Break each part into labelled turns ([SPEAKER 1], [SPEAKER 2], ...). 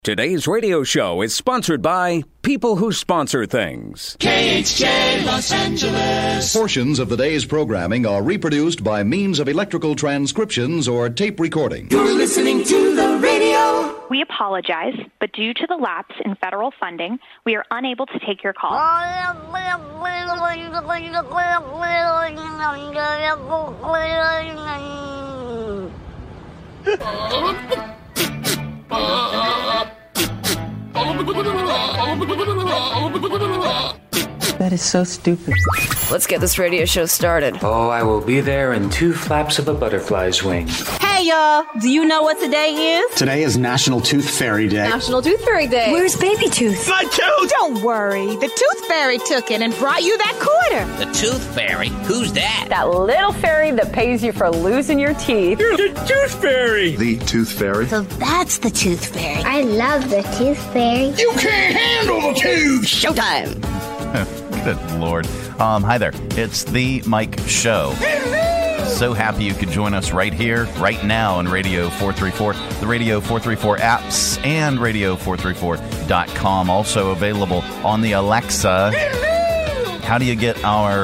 [SPEAKER 1] Today's radio show is sponsored by people who sponsor things.
[SPEAKER 2] KHJ Los Angeles.
[SPEAKER 3] Portions of the day's programming are reproduced by means of electrical transcriptions or tape recording.
[SPEAKER 2] You're listening to the radio.
[SPEAKER 4] We apologize, but due to the lapse in federal funding, we are unable to take your call.
[SPEAKER 5] That is so stupid.
[SPEAKER 6] Let's get this radio show started.
[SPEAKER 7] Oh, I will be there in 2 flaps of a butterfly's wing.
[SPEAKER 8] Hey, y'all. Do you know what today is?
[SPEAKER 9] Today is National Tooth Fairy Day.
[SPEAKER 6] National Tooth Fairy Day.
[SPEAKER 8] Where's Baby Tooth?
[SPEAKER 9] My tooth!
[SPEAKER 8] Don't worry. The Tooth Fairy took it and brought you that quarter.
[SPEAKER 10] The Tooth Fairy? Who's that?
[SPEAKER 6] That little fairy that pays you for losing your teeth.
[SPEAKER 7] You're the Tooth Fairy!
[SPEAKER 9] The Tooth Fairy?
[SPEAKER 8] So that's the Tooth Fairy.
[SPEAKER 11] I love the Tooth Fairy.
[SPEAKER 9] You can't handle the tooth!
[SPEAKER 6] Showtime!
[SPEAKER 12] Good Lord. Hi there. It's The Mike Show. So happy you could join us right here, right now on Radio 434, the Radio 434 apps, and Radio434.com. Also available on the Alexa. How do you get our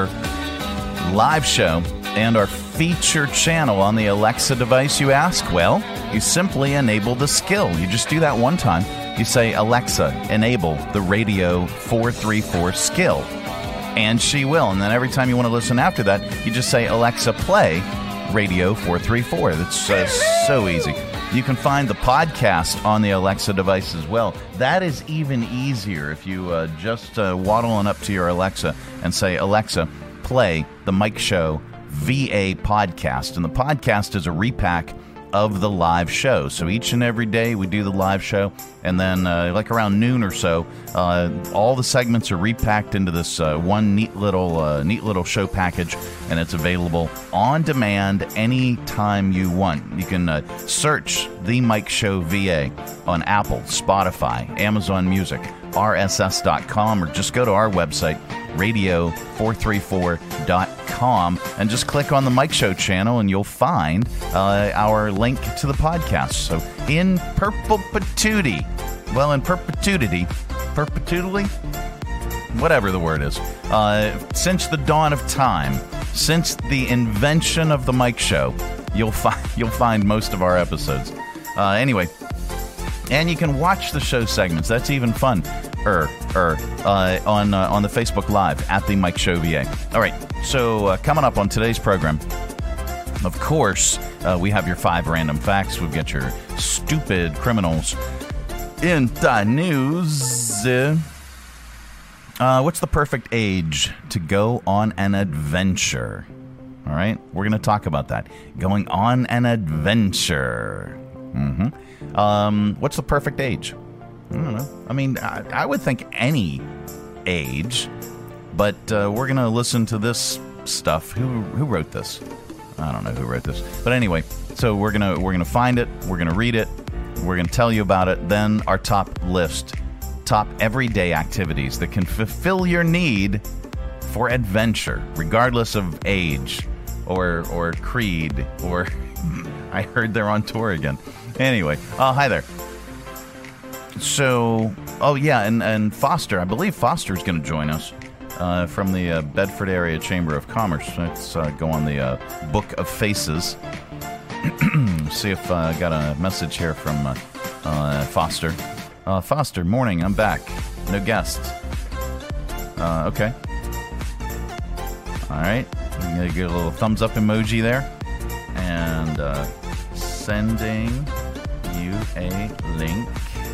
[SPEAKER 12] live show and our feature channel on the Alexa device, you ask? Well, you simply enable the skill. You just do that one time. You say, Alexa, enable the Radio 434 skill. And she will. And then every time you want to listen after that, you just say, Alexa, play Radio 434. That's so easy. You can find the podcast on the Alexa device as well. That is even easier if you just waddle on up to your Alexa and say, Alexa, play the Mike Show VA podcast. And the podcast is a repack of the live show. So each and every day we do the live show, and then like around noon or so, all the segments are repacked into this one neat little show package, and it's available on demand anytime you want. You can search The Mike Show VA on Apple, Spotify, Amazon Music, RSS.com, or just go to our website, radio434.com, and just click on the Mike Show channel and you'll find our link to the podcast. So in perpetuity, whatever the word is, since the dawn of time, since the invention of the Mike Show, you'll find most of our episodes. Anyway, and you can watch the show segments. That's even fun. On the Facebook Live at the Mike Show VA. All right, so coming up on today's program, of course, we have your 5 random facts. We've got your stupid criminals in the news. What's the perfect age to go on an adventure? All right, we're going to talk about that. Going on an adventure. What's the perfect age? I don't know. I mean, I would think any age, but we're going to listen to this stuff. Who wrote this? I don't know who wrote this. But anyway, so we're gonna find it, we're going to read it, we're going to tell you about it, then our top list, top everyday activities that can fulfill your need for adventure, regardless of age or creed, or I heard they're on tour again. Anyway, hi there. So, and Foster, I believe Foster's going to join us from the Bedford Area Chamber of Commerce. Let's go on the Book of Faces. See if I got a message here from Foster. Foster, morning, I'm back. No guests. Okay. All right. I'm going to get a little thumbs up emoji there. And sending you a link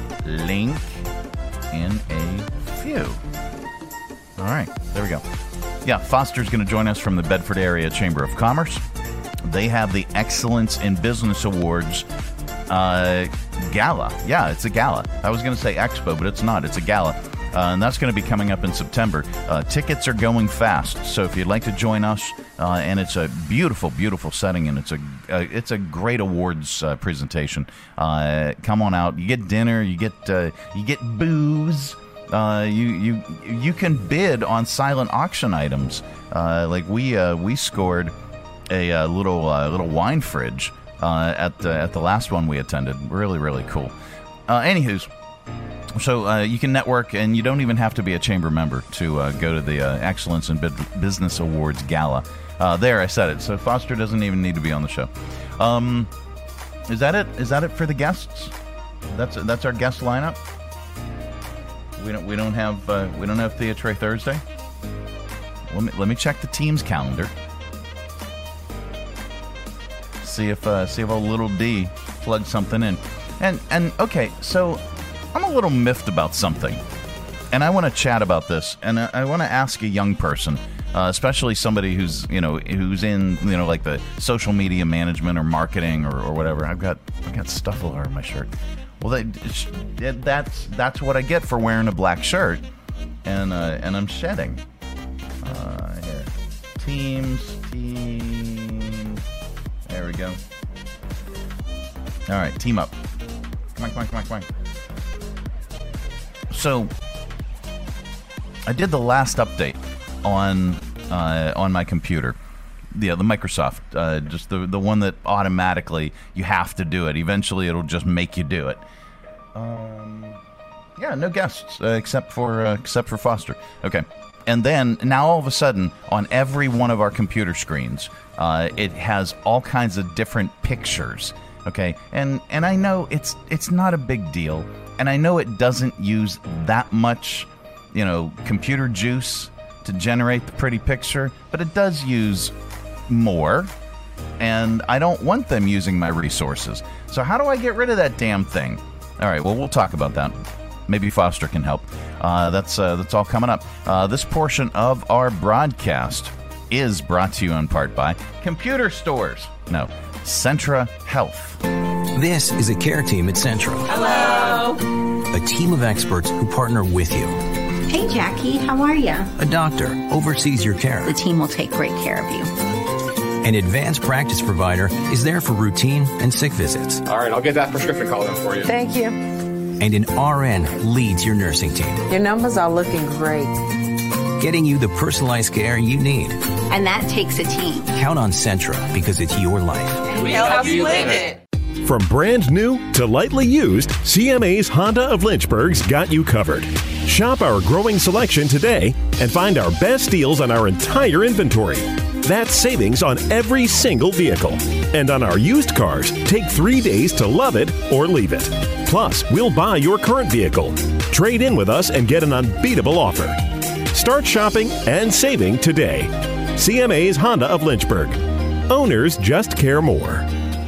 [SPEAKER 12] in a few. All right, there we go. Yeah, Foster's going to join us from the Bedford Area Chamber of Commerce. They have the Excellence in Business Awards gala. Yeah, it's a gala. I was going to say expo, but it's not. It's a gala. And that's going to be coming up in September. Tickets are going fast, so if you'd like to join us, and it's a beautiful, beautiful setting, and it's a great awards presentation. Come on out. You get dinner. You get booze. You can bid on silent auction items. Like we scored a little wine fridge at the last one we attended. Really, really cool. Anywho's. So you can network, and you don't even have to be a chamber member to go to the Excellence in Business Awards Gala. There, I said it. So Foster doesn't even need to be on the show. Is that it? Is that it for the guests? That's our guest lineup. We don't have Theatre Thursday. Let me check the team's calendar. See if a little D plugged something in. And okay, so I'm a little miffed about something, and I want to chat about this, and I want to ask a young person, especially somebody who's in like the social media management or marketing or whatever. I've got stuff all over my shirt. Well, that's what I get for wearing a black shirt, and I'm shedding. Here, teams. There we go. All right, team up. Come on. So, I did the last update on my computer. Yeah, the Microsoft, just the one that automatically you have to do it. Eventually, it'll just make you do it. Yeah, no guests except for Foster. Okay, and then now all of a sudden, on every one of our computer screens, it has all kinds of different pictures. Okay, and I know it's not a big deal, and I know it doesn't use that much, computer juice to generate the pretty picture, but it does use more, and I don't want them using my resources. So how do I get rid of that damn thing? All right, well, we'll talk about that. Maybe Foster can help. That's all coming up. This portion of our broadcast is brought to you in part by Computer Stores. No, Centra Health.
[SPEAKER 13] This is a care team at Centra. Hello. A team of experts who partner with you.
[SPEAKER 14] Hey, Jackie, how are you?
[SPEAKER 13] A doctor oversees your care.
[SPEAKER 14] The team will take great care of you.
[SPEAKER 13] An advanced practice provider is there for routine and sick visits.
[SPEAKER 15] All right, I'll get that prescription called in for you.
[SPEAKER 5] Thank you.
[SPEAKER 13] And an RN leads your nursing team.
[SPEAKER 5] Your numbers are looking great.
[SPEAKER 13] Getting you the personalized care you need.
[SPEAKER 14] And that takes a team.
[SPEAKER 13] Count on Centra because it's your life.
[SPEAKER 14] And we help you live it.
[SPEAKER 16] From brand new to lightly used, CMA's Honda of Lynchburg's got you covered. Shop our growing selection today and find our best deals on our entire inventory. That's savings on every single vehicle. And on our used cars, take 3 days to love it or leave it. Plus, we'll buy your current vehicle. Trade in with us and get an unbeatable offer. Start shopping and saving today. CMA's Honda of Lynchburg. Owners just care more.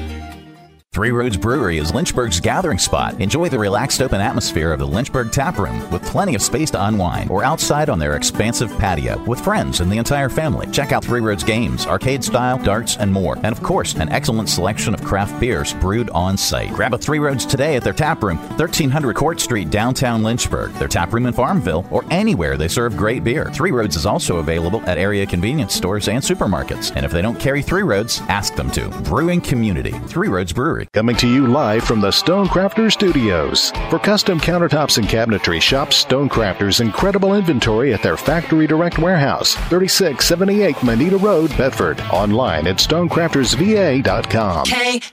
[SPEAKER 17] Three Roads Brewery is Lynchburg's gathering spot. Enjoy the relaxed open atmosphere of the Lynchburg Tap Room with plenty of space to unwind, or outside on their expansive patio with friends and the entire family. Check out Three Roads games, arcade style, darts, and more. And of course, an excellent selection of craft beers brewed on site. Grab a Three Roads today at their tap room, 1300 Court Street, downtown Lynchburg. Their tap room in Farmville, or anywhere they serve great beer. Three Roads is also available at area convenience stores and supermarkets. And if they don't carry Three Roads, ask them to. Brewing community, Three Roads Brewery.
[SPEAKER 18] Coming to you live from the Stonecrafters Studios. For custom countertops and cabinetry, shop Stonecrafters' incredible inventory at their Factory Direct Warehouse, 3678 Manita Road, Bedford. Online at stonecraftersva.com.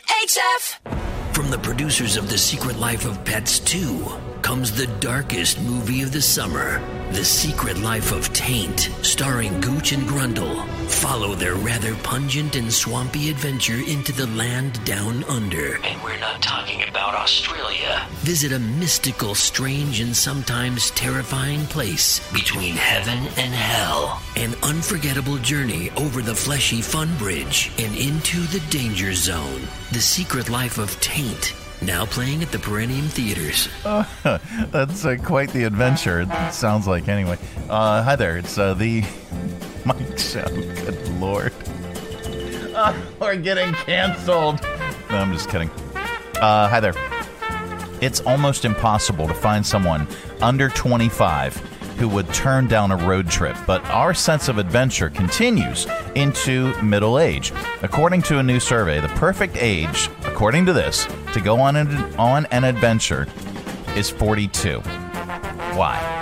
[SPEAKER 19] KHF! From the producers of The Secret Life of Pets 2 comes the darkest movie of the summer, The Secret Life of Taint, starring Gooch and Grundle. Follow their rather pungent and swampy adventure into the land down under.
[SPEAKER 10] And we're not talking about Australia.
[SPEAKER 19] Visit a mystical, strange, and sometimes terrifying place between heaven and hell. An unforgettable journey over the fleshy fun bridge and into the danger zone. The Secret Life of Taint. Now playing at the Perennium Theaters.
[SPEAKER 12] That's quite the adventure, it sounds like, anyway. Hi there, it's the Mike Show. Good Lord. We're getting canceled. No, I'm just kidding. Hi there. It's almost impossible to find someone under 25 who would turn down a road trip, but our sense of adventure continues into middle age. According to a new survey, the perfect age, according to this, to go on an adventure is 42. Why?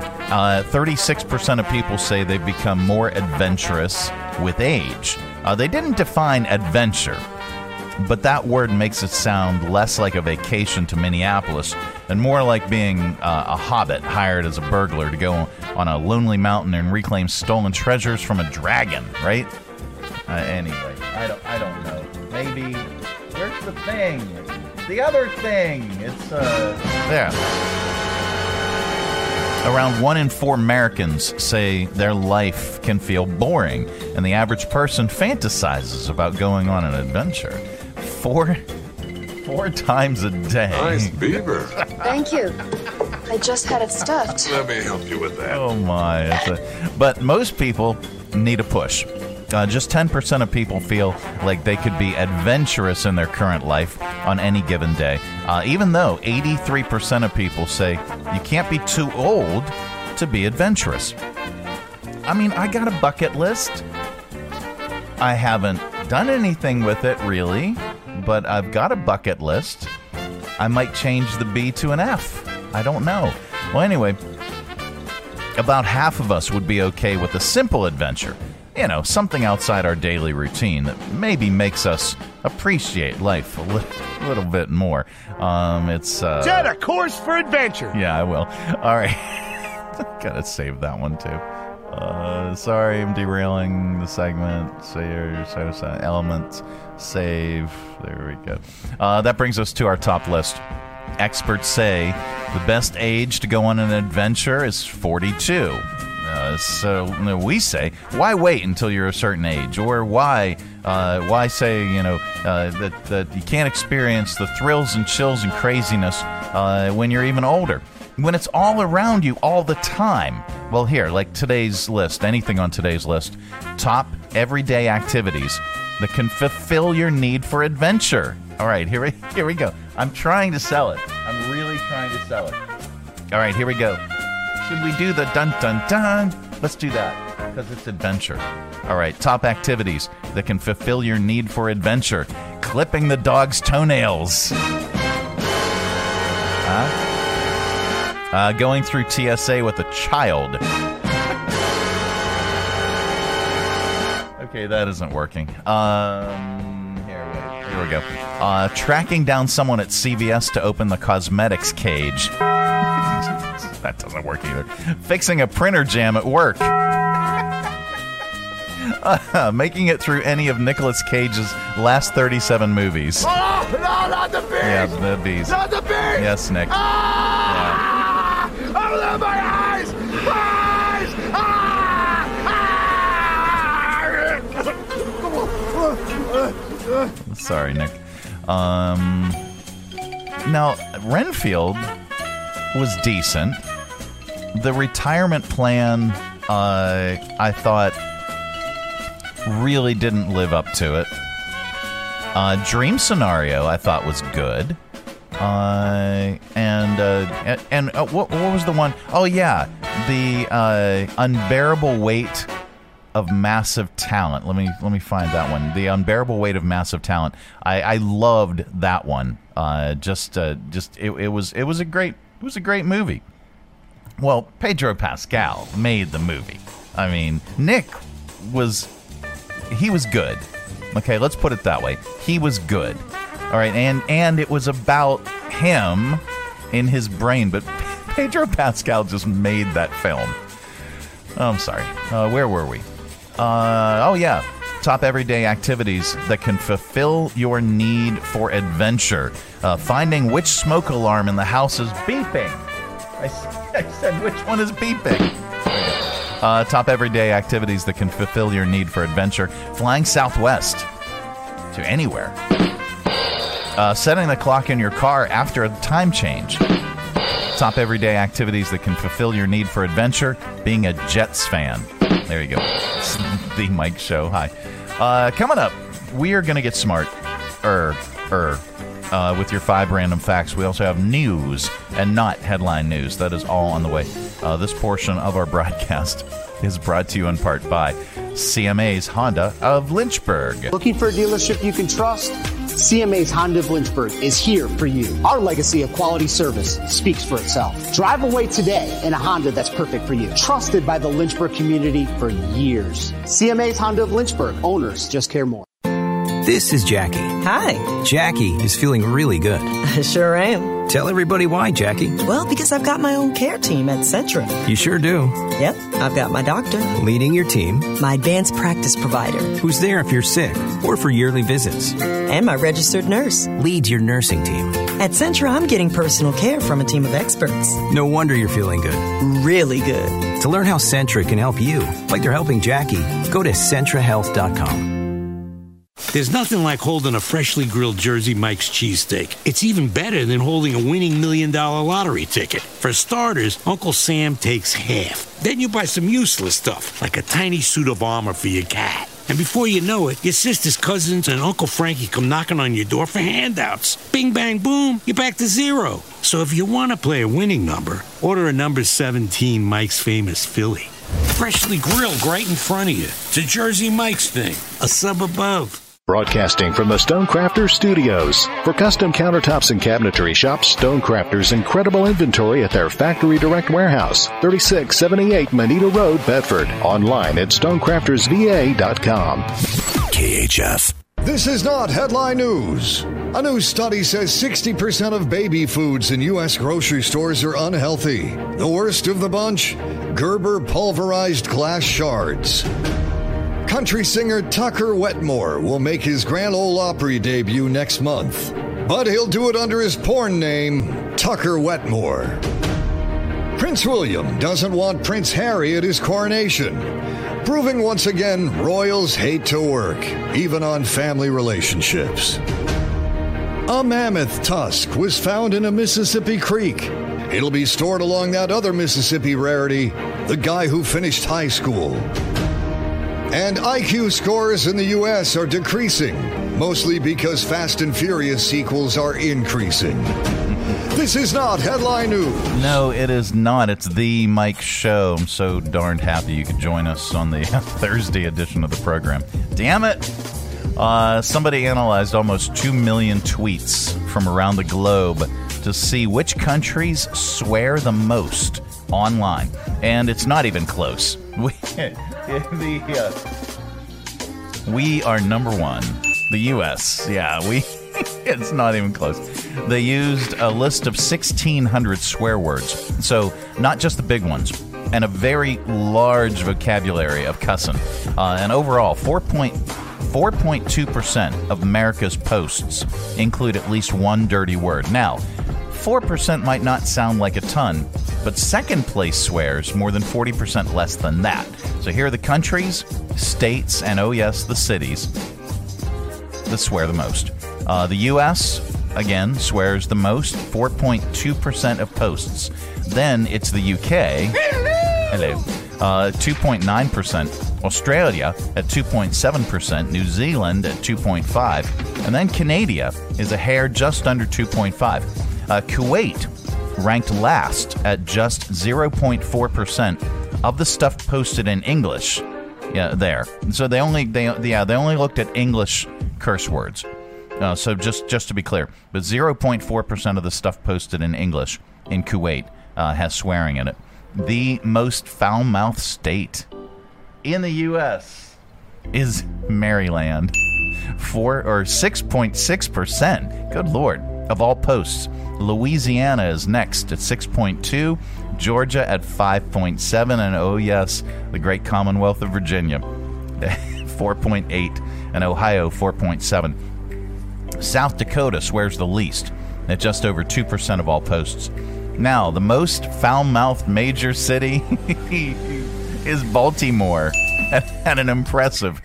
[SPEAKER 12] 36% of people say they've become more adventurous with age. They didn't define adventure. but that word makes it sound less like a vacation to Minneapolis and more like being a hobbit hired as a burglar to go on a lonely mountain and reclaim stolen treasures from a dragon, right? Anyway, I don't know. Maybe, where's the thing? The other thing. It's, there. Around 1 in 4 Americans say their life can feel boring, and the average person fantasizes about going on an adventure. Four times a day.
[SPEAKER 20] Nice beaver.
[SPEAKER 21] Thank you. I just had it stuffed.
[SPEAKER 20] Let me help you with that.
[SPEAKER 12] Oh, my. But most people need a push. Just 10% of people feel like they could be adventurous in their current life on any given day, even though 83% of people say you can't be too old to be adventurous. I mean, I got a bucket list. I haven't done anything with it, really, but I've got a bucket list. I might change the B to an F. I don't know. Well, anyway, about half of us would be okay with a simple adventure. You know, something outside our daily routine that maybe makes us appreciate life a little bit more.
[SPEAKER 9] Set a course for adventure.
[SPEAKER 12] Yeah, I will. All right. Gotta save that one, too. Sorry, I'm derailing the segment. Elements. Save. There we go. That brings us to our top list. Experts say the best age to go on an adventure is 42. So we say, why wait until you're a certain age? Or why say, that you can't experience the thrills and chills and craziness when you're even older? When it's all around you all the time. Well, here, like today's list, anything on today's list, top everyday activities that can fulfill your need for adventure. All right, here we go. I'm trying to sell it. I'm really trying to sell it. All right, here we go. Should we do the dun-dun-dun? Let's do that, because it's adventure. All right, top activities that can fulfill your need for adventure. Clipping the dog's toenails. Going through TSA with a child. Okay, that isn't working. Here we go. Tracking down someone at CVS to open the cosmetics cage. That doesn't work either. Fixing a printer jam at work. Making it through any of Nicolas Cage's last 37 movies.
[SPEAKER 9] Oh, no, not the bees!
[SPEAKER 12] Yeah, the bees.
[SPEAKER 9] Not the bees!
[SPEAKER 12] Yes, Nick.
[SPEAKER 9] Ah! Yeah. Open my eyes! Eyes! Ah!
[SPEAKER 12] Sorry, Nick. Now, Renfield was decent. The retirement plan, I thought, really didn't live up to it. Dream Scenario, I thought, was good. What was the one? Oh, yeah, the Unbearable Weight of Massive Talent. Let me find that one. The Unbearable Weight of Massive Talent. I loved that one. It was a great movie. Well, Pedro Pascal made the movie. I mean, Nick was good. Okay, let's put it that way. He was good. All right, and it was about him in his brain, but Pedro Pascal just made that film. Oh, I'm sorry. Where were we? Oh, yeah. Top everyday activities that can fulfill your need for adventure. Finding which smoke alarm in the house is beeping. I said, which one is beeping? Top everyday activities that can fulfill your need for adventure. Flying Southwest to anywhere. Setting the clock in your car after a time change. Top everyday activities that can fulfill your need for adventure. Being a Jets fan. There you go. It's the Mike Show. Hi. Coming up, we are going to get smart. With your 5 random facts. We also have news and not headline news. That is all on the way. This portion of our broadcast is brought to you in part by CMA's Honda of Lynchburg.
[SPEAKER 22] Looking for a dealership you can trust? CMA's Honda of Lynchburg is here for you. Our legacy of quality service speaks for itself. Drive away today in a Honda that's perfect for you. Trusted by the Lynchburg community for years. CMA's Honda of Lynchburg. Owners just care more.
[SPEAKER 13] This is Jackie.
[SPEAKER 1] Hi.
[SPEAKER 13] Jackie is feeling really good.
[SPEAKER 1] I sure am.
[SPEAKER 13] Tell everybody why, Jackie.
[SPEAKER 1] Well, because I've got my own care team at Centra.
[SPEAKER 13] You sure do.
[SPEAKER 1] Yep, I've got my doctor.
[SPEAKER 13] Leading your team.
[SPEAKER 1] My advanced practice provider.
[SPEAKER 13] Who's there if you're sick or for yearly visits.
[SPEAKER 1] And my registered nurse.
[SPEAKER 13] Leads your nursing team.
[SPEAKER 1] At Centra, I'm getting personal care from a team of experts.
[SPEAKER 13] No wonder you're feeling good.
[SPEAKER 1] Really good.
[SPEAKER 13] To learn how Centra can help you, like they're helping Jackie, go to CentraHealth.com.
[SPEAKER 3] There's nothing like holding a freshly grilled Jersey Mike's cheesesteak. It's even better than holding a winning $1 million lottery ticket. For starters, Uncle Sam takes half. Then you buy some useless stuff, like a tiny suit of armor for your cat. And before you know it, your sister's cousins and Uncle Frankie come knocking on your door for handouts. Bing, bang, boom, you're back to zero. So if you want to play a winning number, order a number 17 Mike's Famous Philly. Freshly grilled right in front of you. It's a Jersey Mike's thing, a sub above.
[SPEAKER 18] Broadcasting from the Stonecrafters Studios. For custom countertops and cabinetry, shop Stonecrafters' incredible inventory at their Factory Direct Warehouse, 3678 Moneta Road, Bedford. Online at stonecraftersva.com.
[SPEAKER 23] KHF.
[SPEAKER 24] This is not headline news. A new study says 60% of baby foods in U.S. grocery stores are unhealthy. The worst of the bunch? Gerber pulverized glass shards. Country singer Tucker Wetmore will make his Grand Ole Opry debut next month, but he'll do it under his porn name, Tucker Wetmore. Prince William doesn't want Prince Harry at his coronation, proving once again royals hate to work, even on family relationships. A mammoth tusk was found in a Mississippi creek. It'll be stored along that other Mississippi rarity, the guy who finished high school. And IQ scores in the U.S. are decreasing, mostly because Fast and Furious sequels are increasing. This is not headline news.
[SPEAKER 12] No, it is not. It's the Mike Show. I'm so darned happy you could join us on the Thursday edition of the program. Damn it! Somebody analyzed almost 2 million tweets from around the globe to see which countries swear the most online. And it's not even close. We are number one. The U.S. Yeah, it's not even close. They used a list of 1,600 swear words. So not just the big ones. And a very large vocabulary of cussing. And overall, 4.2% of America's posts include at least one dirty word. Now, 4% might not sound like a ton, but second place swears more than 40% less than that. So here are the countries, states, and oh yes, the cities that swear the most. The U.S., again, swears the most, 4.2% of posts. Then it's the U.K., hello, 2.9%. Australia at 2.7%, New Zealand at 2.5%, and then Canada is a hair just under 2.5%. Kuwait ranked last at just 0.4% of the stuff posted in English. Yeah, there. So they only looked at English curse words. So just to be clear, but 0.4% of the stuff posted in English in Kuwait has swearing in it. The most foul-mouthed state in the U.S. is Maryland, 6.6%. Good Lord, of all posts. Louisiana is next at 6.2%, Georgia at 5.7%, and oh yes, the great Commonwealth of Virginia, 4.8%, and Ohio 4.7%. South Dakota swears the least at just over 2% of all posts. Now, the most foul-mouthed major city is Baltimore at an impressive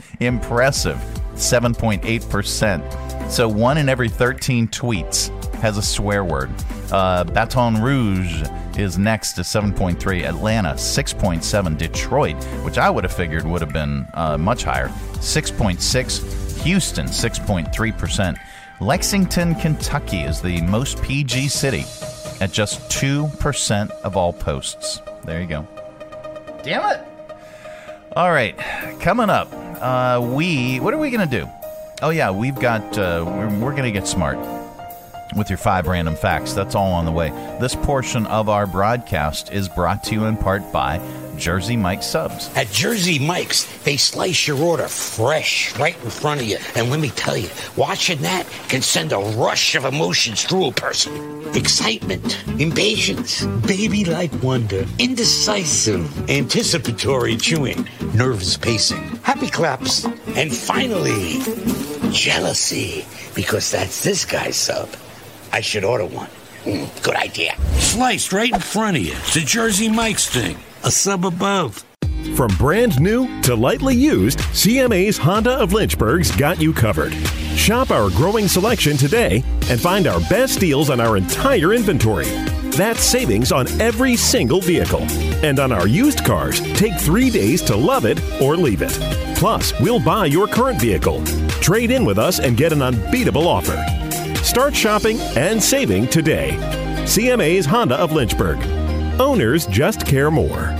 [SPEAKER 12] 7.8%. So 1 in every 13 tweets has a swear word. Baton Rouge is next at 7.3%. Atlanta, 6.7%. Detroit, which I would have figured would have been much higher, 6.6%. Houston, 6.3%. Lexington, Kentucky is the most PG city at just 2% of all posts. There you go. Damn it! All right, coming up, what are we going to do? Oh yeah, we've got, we're going to get smart with your 5 random facts. That's all on the way. This portion of our broadcast is brought to you in part by Jersey Mike's subs.
[SPEAKER 3] At Jersey Mike's, they slice your order fresh right in front of you. And let me tell you, watching that can send a rush of emotions through a person. Excitement, impatience, baby-like wonder, indecisive, anticipatory chewing, nerves pacing, happy claps, and finally, jealousy, because that's this guy's sub. I should order one. Good idea. Sliced right in front of you. It's a Jersey Mike's thing. A sub above.
[SPEAKER 16] From brand new to lightly used, CMA's Honda of Lynchburg's got you covered. Shop our growing selection today and find our best deals on our entire inventory. That's savings on every single vehicle. And on our used cars, take 3 days to love it or leave it. Plus, we'll buy your current vehicle. Trade in with us and get an unbeatable offer. Start shopping and saving today. CMA's Honda of Lynchburg. Owners just care more.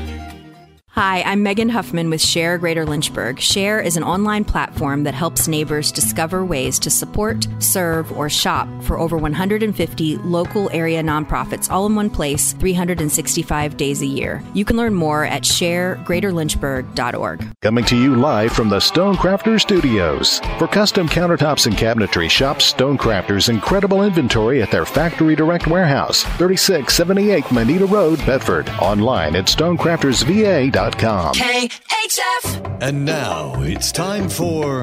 [SPEAKER 2] Hi, I'm Megan Huffman with Share Greater Lynchburg. Share is an online platform that helps neighbors discover ways to support, serve, or shop for over 150 local area nonprofits all in one place, 365 days a year. You can learn more at sharegreaterlynchburg.org.
[SPEAKER 18] Coming to you live from the Stonecrafters Studios. For custom countertops and cabinetry, shop Stonecrafters' incredible inventory at their Factory Direct Warehouse, 3678 Manita Road, Bedford. Online at stonecraftersva.com.
[SPEAKER 4] KHF.
[SPEAKER 24] And now it's time for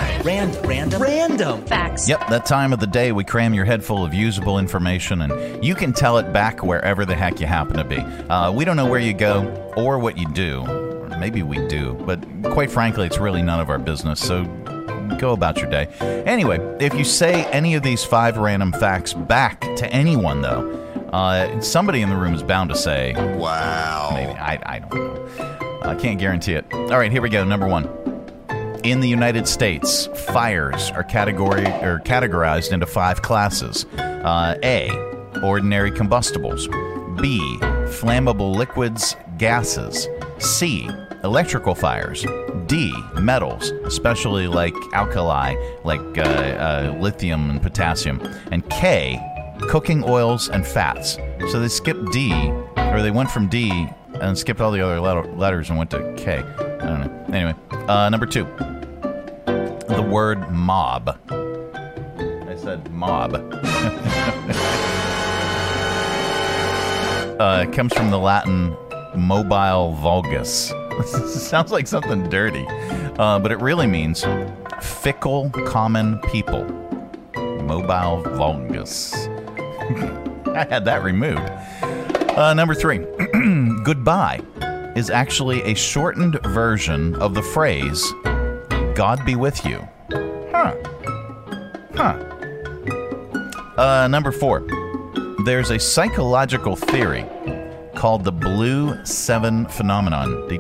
[SPEAKER 4] Random Facts.
[SPEAKER 12] Yep, that time of the day we cram your head full of usable information and you can tell it back wherever the heck you happen to be. We don't know where you go or what you do. Or maybe we do, but quite frankly, it's really none of our business, so go about your day. Anyway, if you say any of these 5 random facts back to anyone, though, somebody in the room is bound to say, wow. Maybe. I don't know. I can't guarantee it. All right, here we go. Number 1. In the United States, fires are categorized into 5 classes. A, ordinary combustibles. B, flammable liquids, gases. C, electrical fires. D, metals, especially like alkali, like lithium and potassium. And K, cooking oils and fats. So they skipped D, or they went from D and skipped all the other letters and went to K. I don't know. Anyway, number 2. The word mob. I said mob. It comes from the Latin mobile vulgus. Sounds like something dirty, but it really means fickle, common people. Mobile vulgus. I had that removed. Number 3. Goodbye is actually a shortened version of the phrase, God be with you. Number 4. There's a psychological theory called the Blue 7 phenomenon,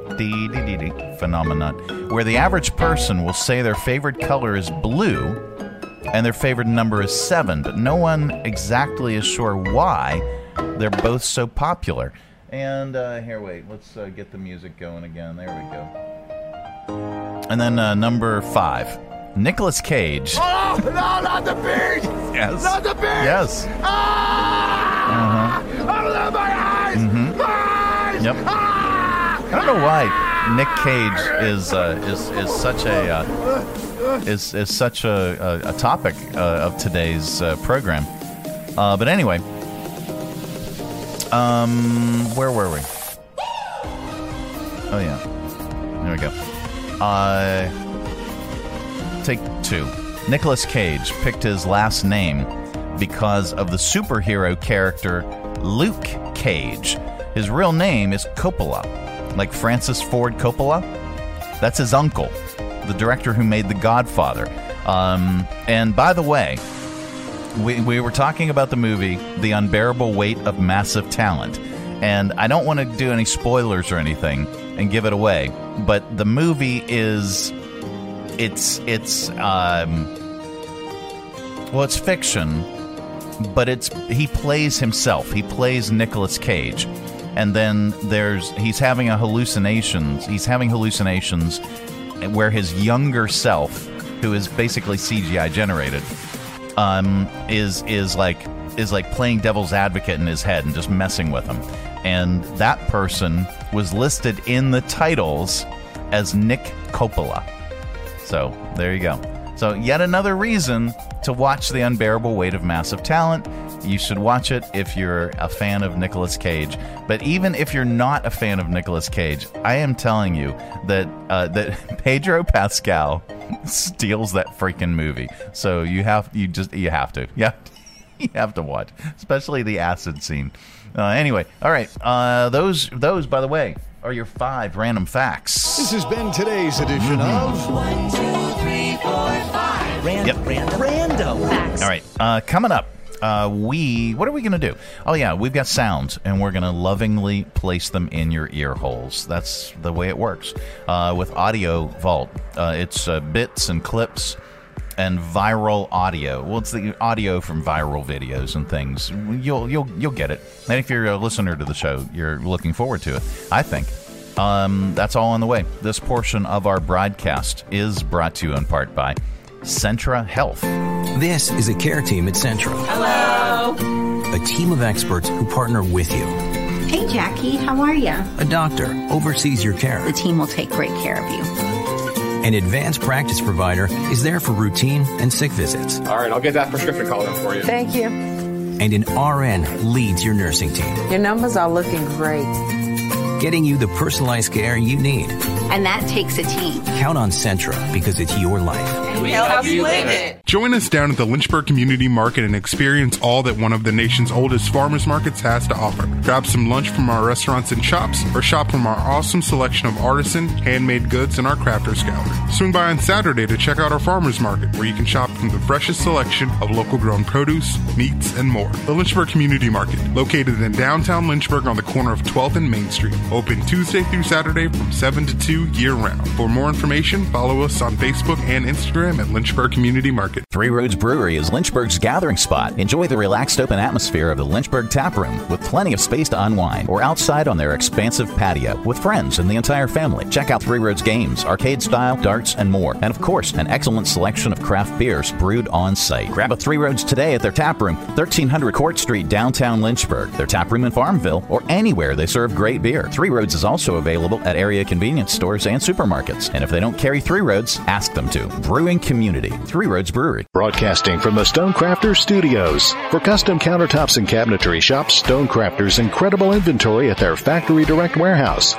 [SPEAKER 12] where the average person will say their favorite color is blue and their favorite number is 7, but no one exactly is sure why they're both so popular. And here, wait, let's get the music going again. There we go. And then number 5, Nicolas Cage.
[SPEAKER 9] Oh, no, not the beach!
[SPEAKER 12] Yes.
[SPEAKER 9] Not the beach!
[SPEAKER 12] Yes.
[SPEAKER 9] Ah! Open my eyes!
[SPEAKER 12] Mm-hmm.
[SPEAKER 9] Eyes!
[SPEAKER 12] Yep.
[SPEAKER 9] Ah!
[SPEAKER 12] I don't know why Nick Cage is such a topic of today's program. But anyway, where were we? Oh yeah, there we go. Take 2. Nicolas Cage picked his last name because of the superhero character Luke Cage. His real name is Coppola, like Francis Ford Coppola. That's his uncle, the director who made The Godfather. And by the way, we were talking about the movie The Unbearable Weight of Massive Talent, and I don't want to do any spoilers or anything and give it away, but the movie is it's fiction, but he plays himself. He plays Nicolas Cage. And then he's having hallucinations where his younger self, who is basically CGI generated, is like playing devil's advocate in his head and just messing with him. And that person was listed in the titles as Nick Coppola. So there you go. So yet another reason to watch The Unbearable Weight of Massive Talent. You should watch it if you're a fan of Nicolas Cage. But even if you're not a fan of Nicolas Cage, I am telling you that that Pedro Pascal steals that freaking movie. So you have to watch, especially the acid scene. Anyway, all right. Those, by the way, are your 5 random facts.
[SPEAKER 24] This has been today's edition of
[SPEAKER 4] 1, 2, 3, 4, 5.
[SPEAKER 1] Random facts.
[SPEAKER 12] All right, coming up, what are we going to do? Oh, yeah, we've got sounds, and we're going to lovingly place them in your ear holes. That's the way it works. With Audio Vault, it's bits and clips and viral audio. Well, it's the audio from viral videos and things. You'll get it. And if you're a listener to the show, you're looking forward to it, I think. That's all on the way. This portion of our broadcast is brought to you in part by Centra Health.
[SPEAKER 13] This is a care team at Centra.
[SPEAKER 14] Hello.
[SPEAKER 13] A team of experts who partner with you.
[SPEAKER 14] Hey, Jackie, how are you?
[SPEAKER 13] A doctor oversees your care.
[SPEAKER 14] The team will take great care of you.
[SPEAKER 13] An advanced practice provider is there for routine and sick visits.
[SPEAKER 15] All right, I'll get that prescription called in for you.
[SPEAKER 5] Thank you.
[SPEAKER 13] And an RN leads your nursing team.
[SPEAKER 5] Your numbers are looking great.
[SPEAKER 13] Getting you the personalized care you need.
[SPEAKER 14] And that takes a team.
[SPEAKER 13] Count on Centra because it's your life.
[SPEAKER 14] And we help you live it.
[SPEAKER 6] Join us down at the Lynchburg Community Market and experience all that one of the nation's oldest farmers markets has to offer. Grab some lunch from our restaurants and shops, or shop from our awesome selection of artisan, handmade goods in our crafters gallery. Swing by on Saturday to check out our farmers market, where you can shop from the freshest selection of local grown produce, meats, and more. The Lynchburg Community Market, located in downtown Lynchburg on the corner of 12th and Main Street. Open Tuesday through Saturday from 7 to 2 year-round. For more information, follow us on Facebook and Instagram at Lynchburg Community Market.
[SPEAKER 17] Three Roads Brewery is Lynchburg's gathering spot. Enjoy the relaxed open atmosphere of the Lynchburg Tap Room with plenty of space to unwind, or outside on their expansive patio with friends and the entire family. Check out Three Roads games, arcade style, darts, and more. And of course, an excellent selection of craft beers brewed on site. Grab a Three Roads today at their tap room, 1300 Court Street, downtown Lynchburg, their tap room in Farmville, or anywhere they serve great beer. Three Roads is also available at area convenience stores and supermarkets. And if they don't carry Three Roads, ask them to. Brewing community, Three Roads Brewery.
[SPEAKER 18] Broadcasting from the Stonecrafters Studios. For custom countertops and cabinetry, shop Stonecrafters' incredible inventory at their Factory Direct Warehouse,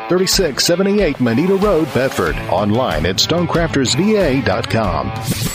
[SPEAKER 18] 3678 Manita Road, Bedford. Online at stonecraftersva.com.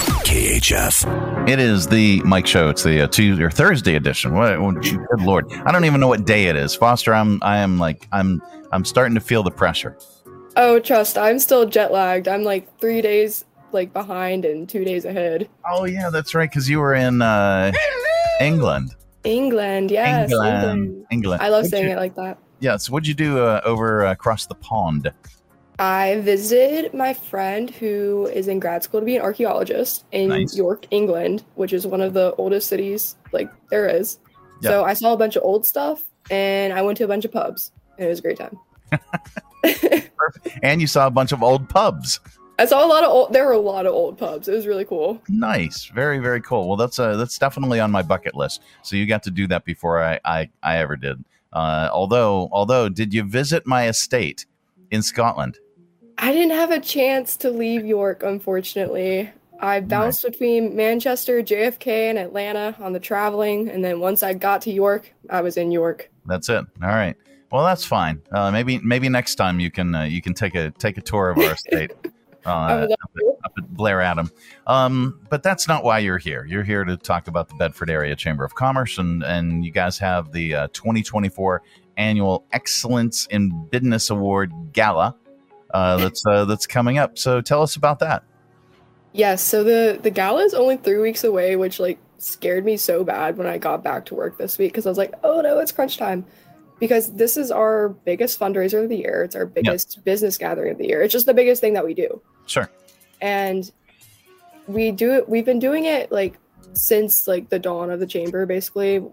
[SPEAKER 23] KHF.
[SPEAKER 12] It is the Mike Show. It's the Tuesday or Thursday edition. Good Lord, I don't even know what day it is. Foster, I'm starting to feel the pressure.
[SPEAKER 7] Oh, trust. I'm still jet lagged. I'm like 3 days behind and 2 days ahead.
[SPEAKER 12] Oh yeah, that's right. Because you were in England.
[SPEAKER 7] England, yes.
[SPEAKER 12] England.
[SPEAKER 7] I love saying it like that.
[SPEAKER 12] Yeah. So what'd you do over across the pond?
[SPEAKER 7] I visited my friend who is in grad school to be an archaeologist in York, England, which is one of the oldest cities there is. Yep. So I saw a bunch of old stuff and I went to a bunch of pubs. And it was a great time.
[SPEAKER 12] Perfect. And you saw a bunch of old pubs.
[SPEAKER 7] I saw there were a lot of old pubs. It was really cool.
[SPEAKER 12] Nice. Very, very cool. Well, that's definitely on my bucket list. So you got to do that before I ever did. Although, did you visit my estate in Scotland?
[SPEAKER 7] I didn't have a chance to leave York, unfortunately. I bounced between Manchester, JFK, and Atlanta on the traveling. And then once I got to York, I was in York.
[SPEAKER 12] That's it. All right. Well, that's fine. Maybe next time you can take a tour of our estate. Up at Blair Adam. But that's not why you're here. You're here to talk about the Bedford Area Chamber of Commerce, and you guys have the 2024 Annual Excellence in Business Award Gala that's coming up. So tell us about that.
[SPEAKER 7] Yes, so the gala is only 3 weeks away, which scared me so bad when I got back to work this week because I was like, oh no, it's crunch time. Because this is our biggest fundraiser of the year. It's our biggest business gathering of the year. It's just the biggest thing that we do.
[SPEAKER 12] Sure.
[SPEAKER 7] And we've been doing it since the dawn of the chamber, basically.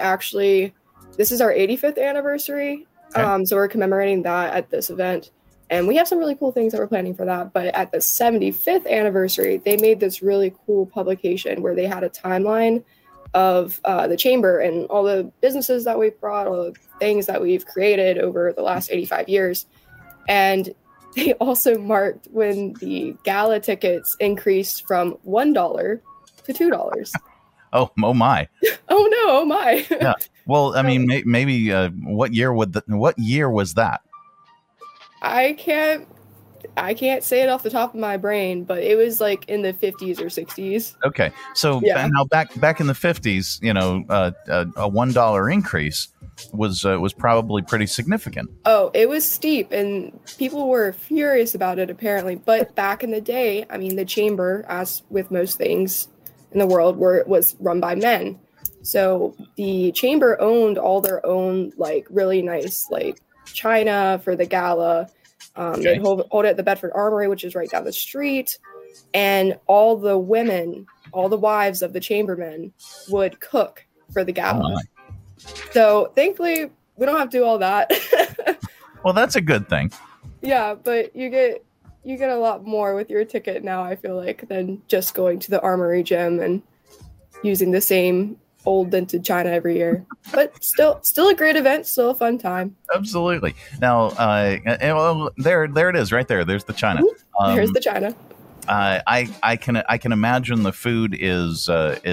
[SPEAKER 7] This is our 85th anniversary. Okay. So we're commemorating that at this event. And we have some really cool things that we're planning for that. But at the 75th anniversary, they made this really cool publication where they had a timeline of the chamber and all the businesses that we've brought, all the things that we've created over the last 85 years. And they also marked when the gala tickets increased from $1 to $2.
[SPEAKER 12] Oh my!
[SPEAKER 7] Oh no! Oh my!
[SPEAKER 12] Yeah. Well, I mean, maybe what year was that?
[SPEAKER 7] I can't say it off the top of my brain, but it was like in the 50s or 60s.
[SPEAKER 12] Okay, so now back in the 50s, a $1 increase was probably pretty significant.
[SPEAKER 7] Oh, it was steep, and people were furious about it apparently. But back in the day, I mean, the chamber, as with most things in the world, was run by men. So the chamber owned all their own like really nice like china for the gala. They'd hold it at the Bedford Armory, which is right down the street. And all the women, all the wives of the chambermen would cook for the gala. So thankfully, we don't have to do all that.
[SPEAKER 12] Well, that's a good thing.
[SPEAKER 7] Yeah, but you get a lot more with your ticket now, I feel like, than just going to the Armory gym and using the same old dented china every year. But still a great event, still a fun time.
[SPEAKER 12] Absolutely. Now, well, there it is, right there. There's the china.
[SPEAKER 7] There's the china.
[SPEAKER 12] I can imagine the food is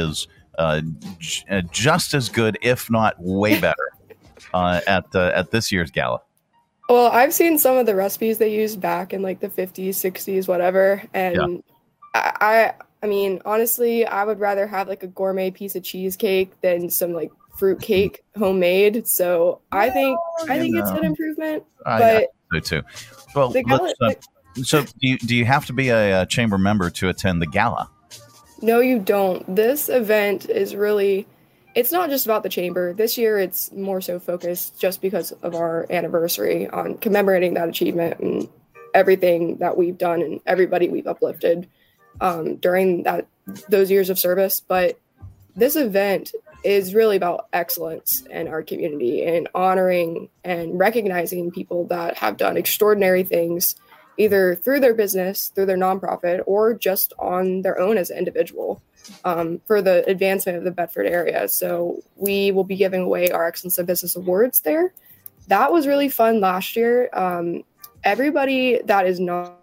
[SPEAKER 12] just as good, if not way better, at this year's gala.
[SPEAKER 7] Well, I've seen some of the recipes they used back in like the 50s, 60s, whatever, and I mean, honestly, I would rather have like a gourmet piece of cheesecake than some like fruit cake homemade. So I think it's an improvement. But
[SPEAKER 12] so too. Well, so do you have to be a chamber member to attend the gala?
[SPEAKER 7] No, you don't. This event is really, it's not just about the chamber. This year, it's more so focused just because of our anniversary on commemorating that achievement and everything that we've done and everybody we've uplifted during those years of service. But this event is really about excellence in our community and honoring and recognizing people that have done extraordinary things, either through their business, through their nonprofit, or just on their own as an individual, for the advancement of the Bedford area. So we will be giving away our Excellence in Business Awards there. That was really fun last year. Everybody that is not...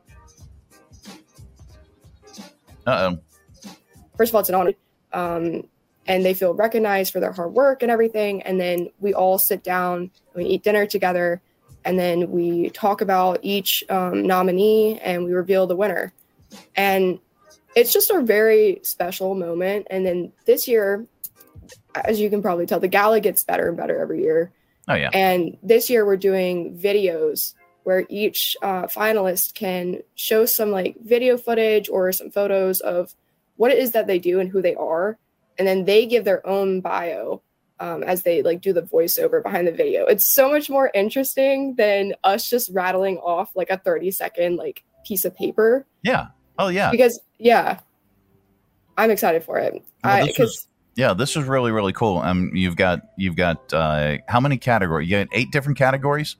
[SPEAKER 7] First of all, it's an honor. And they feel recognized for their hard work and everything. And then we all sit down, we eat dinner together, and then we talk about each nominee and we reveal the winner. And it's just a very special moment. And then this year, as you can probably tell, the gala gets better and better every year.
[SPEAKER 12] Oh, yeah.
[SPEAKER 7] And this year we're doing videos where each finalist can show some like video footage or some photos of what it is that they do and who they are. And then they give their own bio as they like do the voiceover behind the video. It's so much more interesting than us just rattling off like a 30-second like piece of paper.
[SPEAKER 12] Yeah. Oh yeah.
[SPEAKER 7] Because I'm excited for it.
[SPEAKER 12] Well, this is really, really cool. You've got how many categories? You got 8 different categories?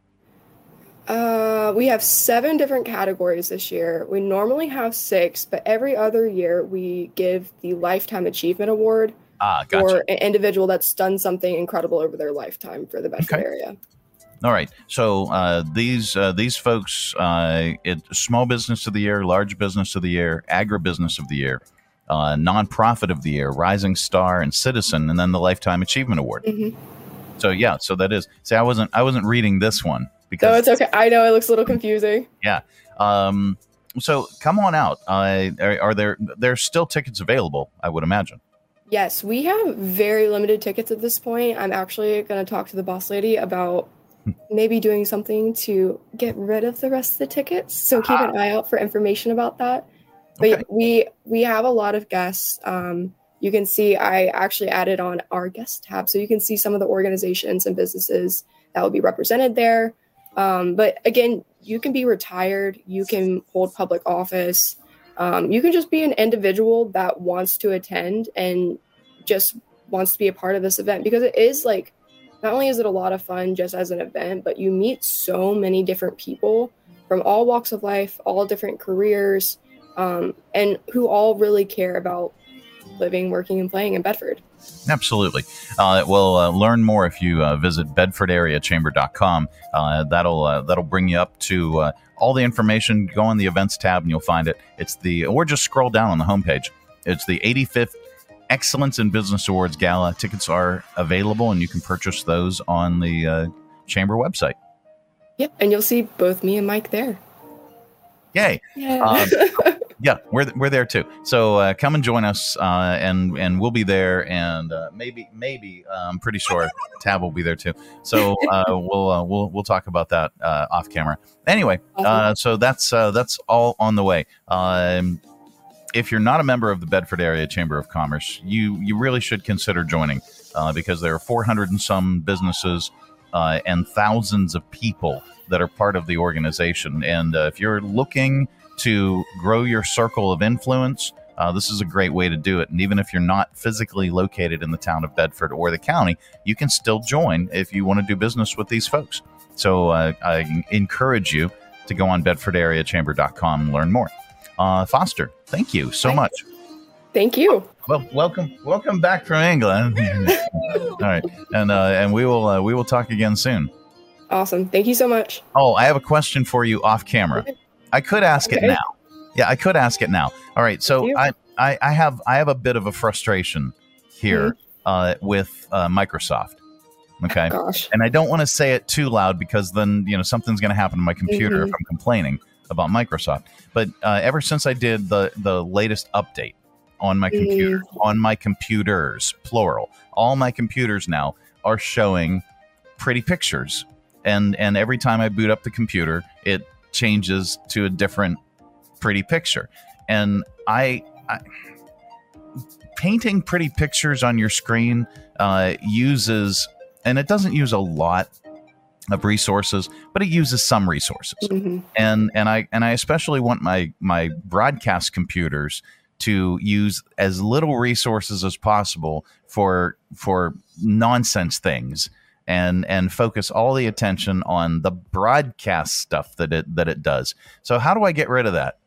[SPEAKER 7] We have 7 different categories this year. We normally have 6, but every other year we give the Lifetime Achievement Award for an individual that's done something incredible over their lifetime for the Bedford area.
[SPEAKER 12] All right. So these folks, it's Small Business of the Year, Large Business of the Year, Agribusiness of the Year, Nonprofit of the Year, Rising Star, and Citizen, and then the Lifetime Achievement Award. Mm-hmm. So that is. See, I wasn't reading this one. Because,
[SPEAKER 7] no, it's okay. I know it looks a little confusing.
[SPEAKER 12] Yeah. So come on out. Are there's still tickets available, I would imagine.
[SPEAKER 7] Yes, we have very limited tickets at this point. I'm actually going to talk to the boss lady about maybe doing something to get rid of the rest of the tickets. So keep an eye out for information about that. But we have a lot of guests. You can see I actually added on our guest tab. So you can see some of the organizations and businesses that will be represented there. But again, you can be retired, you can hold public office, you can just be an individual that wants to attend and just wants to be a part of this event, because it is like, not only is it a lot of fun just as an event, but you meet so many different people from all walks of life, all different careers, and who all really care about living, working, and playing in Bedford.
[SPEAKER 12] Absolutely. We'll learn more if you visit bedfordareachamber.com. That'll bring you up to all the information. Go on the events tab and you'll find it. Or just scroll down on the homepage. It's the 85th Excellence in Business Awards Gala. Tickets are available, and you can purchase those on the Chamber website.
[SPEAKER 7] Yep, and you'll see both me and Mike there.
[SPEAKER 12] Yay!
[SPEAKER 7] Yeah.
[SPEAKER 12] Yeah, we're there too. So come and join us, and we'll be there, and maybe I'm pretty sure Tab will be there too. So we'll talk about that off camera. Anyway, so that's all on the way. If you're not a member of the Bedford Area Chamber of Commerce, you really should consider joining because there are 400 and some businesses and thousands of people that are part of the organization. And if you're looking to grow your circle of influence, this is a great way to do it. And even if you're not physically located in the town of Bedford or the county, you can still join if you want to do business with these folks. So I encourage you to go on bedfordareachamber.com and learn more. Foster, thank you so much.
[SPEAKER 7] Thank you.
[SPEAKER 12] Well, welcome back from England. All right, and we will talk again soon.
[SPEAKER 7] Awesome. Thank you so much.
[SPEAKER 12] Oh, I have a question for you off camera. I could ask it now. Yeah, I could ask it now. All right. So I have a bit of a frustration here with Microsoft. Okay.
[SPEAKER 7] Oh, gosh.
[SPEAKER 12] And I don't want to say it too loud because then something's going to happen to my computer if I'm complaining about Microsoft. But ever since I did the latest update on my computer, on my computers, plural, all my computers now are showing pretty pictures. And every time I boot up the computer, it changes to a different pretty picture. And I painting pretty pictures on your screen uses, and it doesn't use a lot of resources, but it uses some resources. And I especially want my broadcast computers to use as little resources as possible for nonsense things. And focus all the attention on the broadcast stuff that it does. So how do I get rid of that?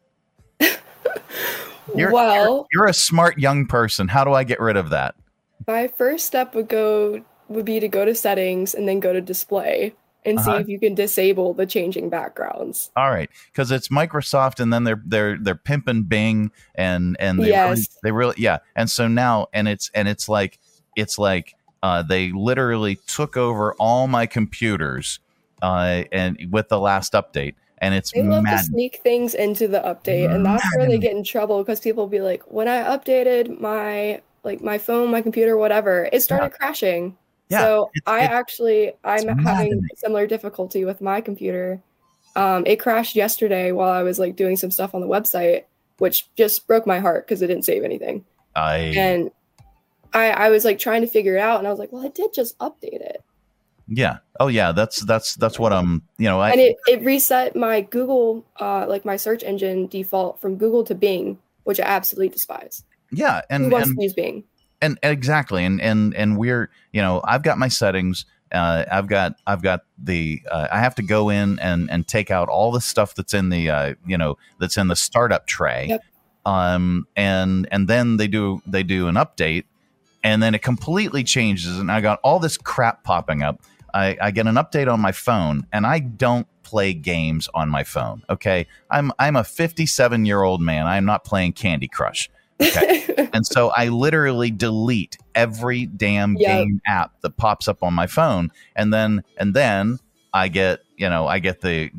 [SPEAKER 12] You're a smart young person. How do I get rid of that?
[SPEAKER 7] My first step would be to go to settings and then go to display and see if you can disable the changing backgrounds.
[SPEAKER 12] All right, because it's Microsoft, and then they're pimping Bing, and they really and so now it's like they literally took over all my computers and with the last update, and it's
[SPEAKER 7] they love to sneak things into the update, and that's where they get in trouble because people be like, when I updated my phone, my computer, whatever, it started crashing. Yeah, so I'm having similar difficulty with my computer. It crashed yesterday while I was doing some stuff on the website, which just broke my heart because it didn't save anything. And I was trying to figure it out, and I was like, well, I did just update it.
[SPEAKER 12] Yeah. Oh yeah. That's what I'm,
[SPEAKER 7] and it reset my Google, my search engine default from Google to Bing, which I absolutely despise.
[SPEAKER 12] Yeah. And
[SPEAKER 7] who wants to use Bing?
[SPEAKER 12] And exactly. And we're, I've got my settings. I've got the, I have to go in and take out all the stuff that's in the, that's in the startup tray.
[SPEAKER 7] Yep.
[SPEAKER 12] And then they do an update, and then it completely changes. And I got all this crap popping up. I get an update on my phone, and I don't play games on my phone. Okay. I'm a 57-year-old man. I'm not playing Candy Crush. Okay. And so I literally delete every damn game app that pops up on my phone. And then I get, the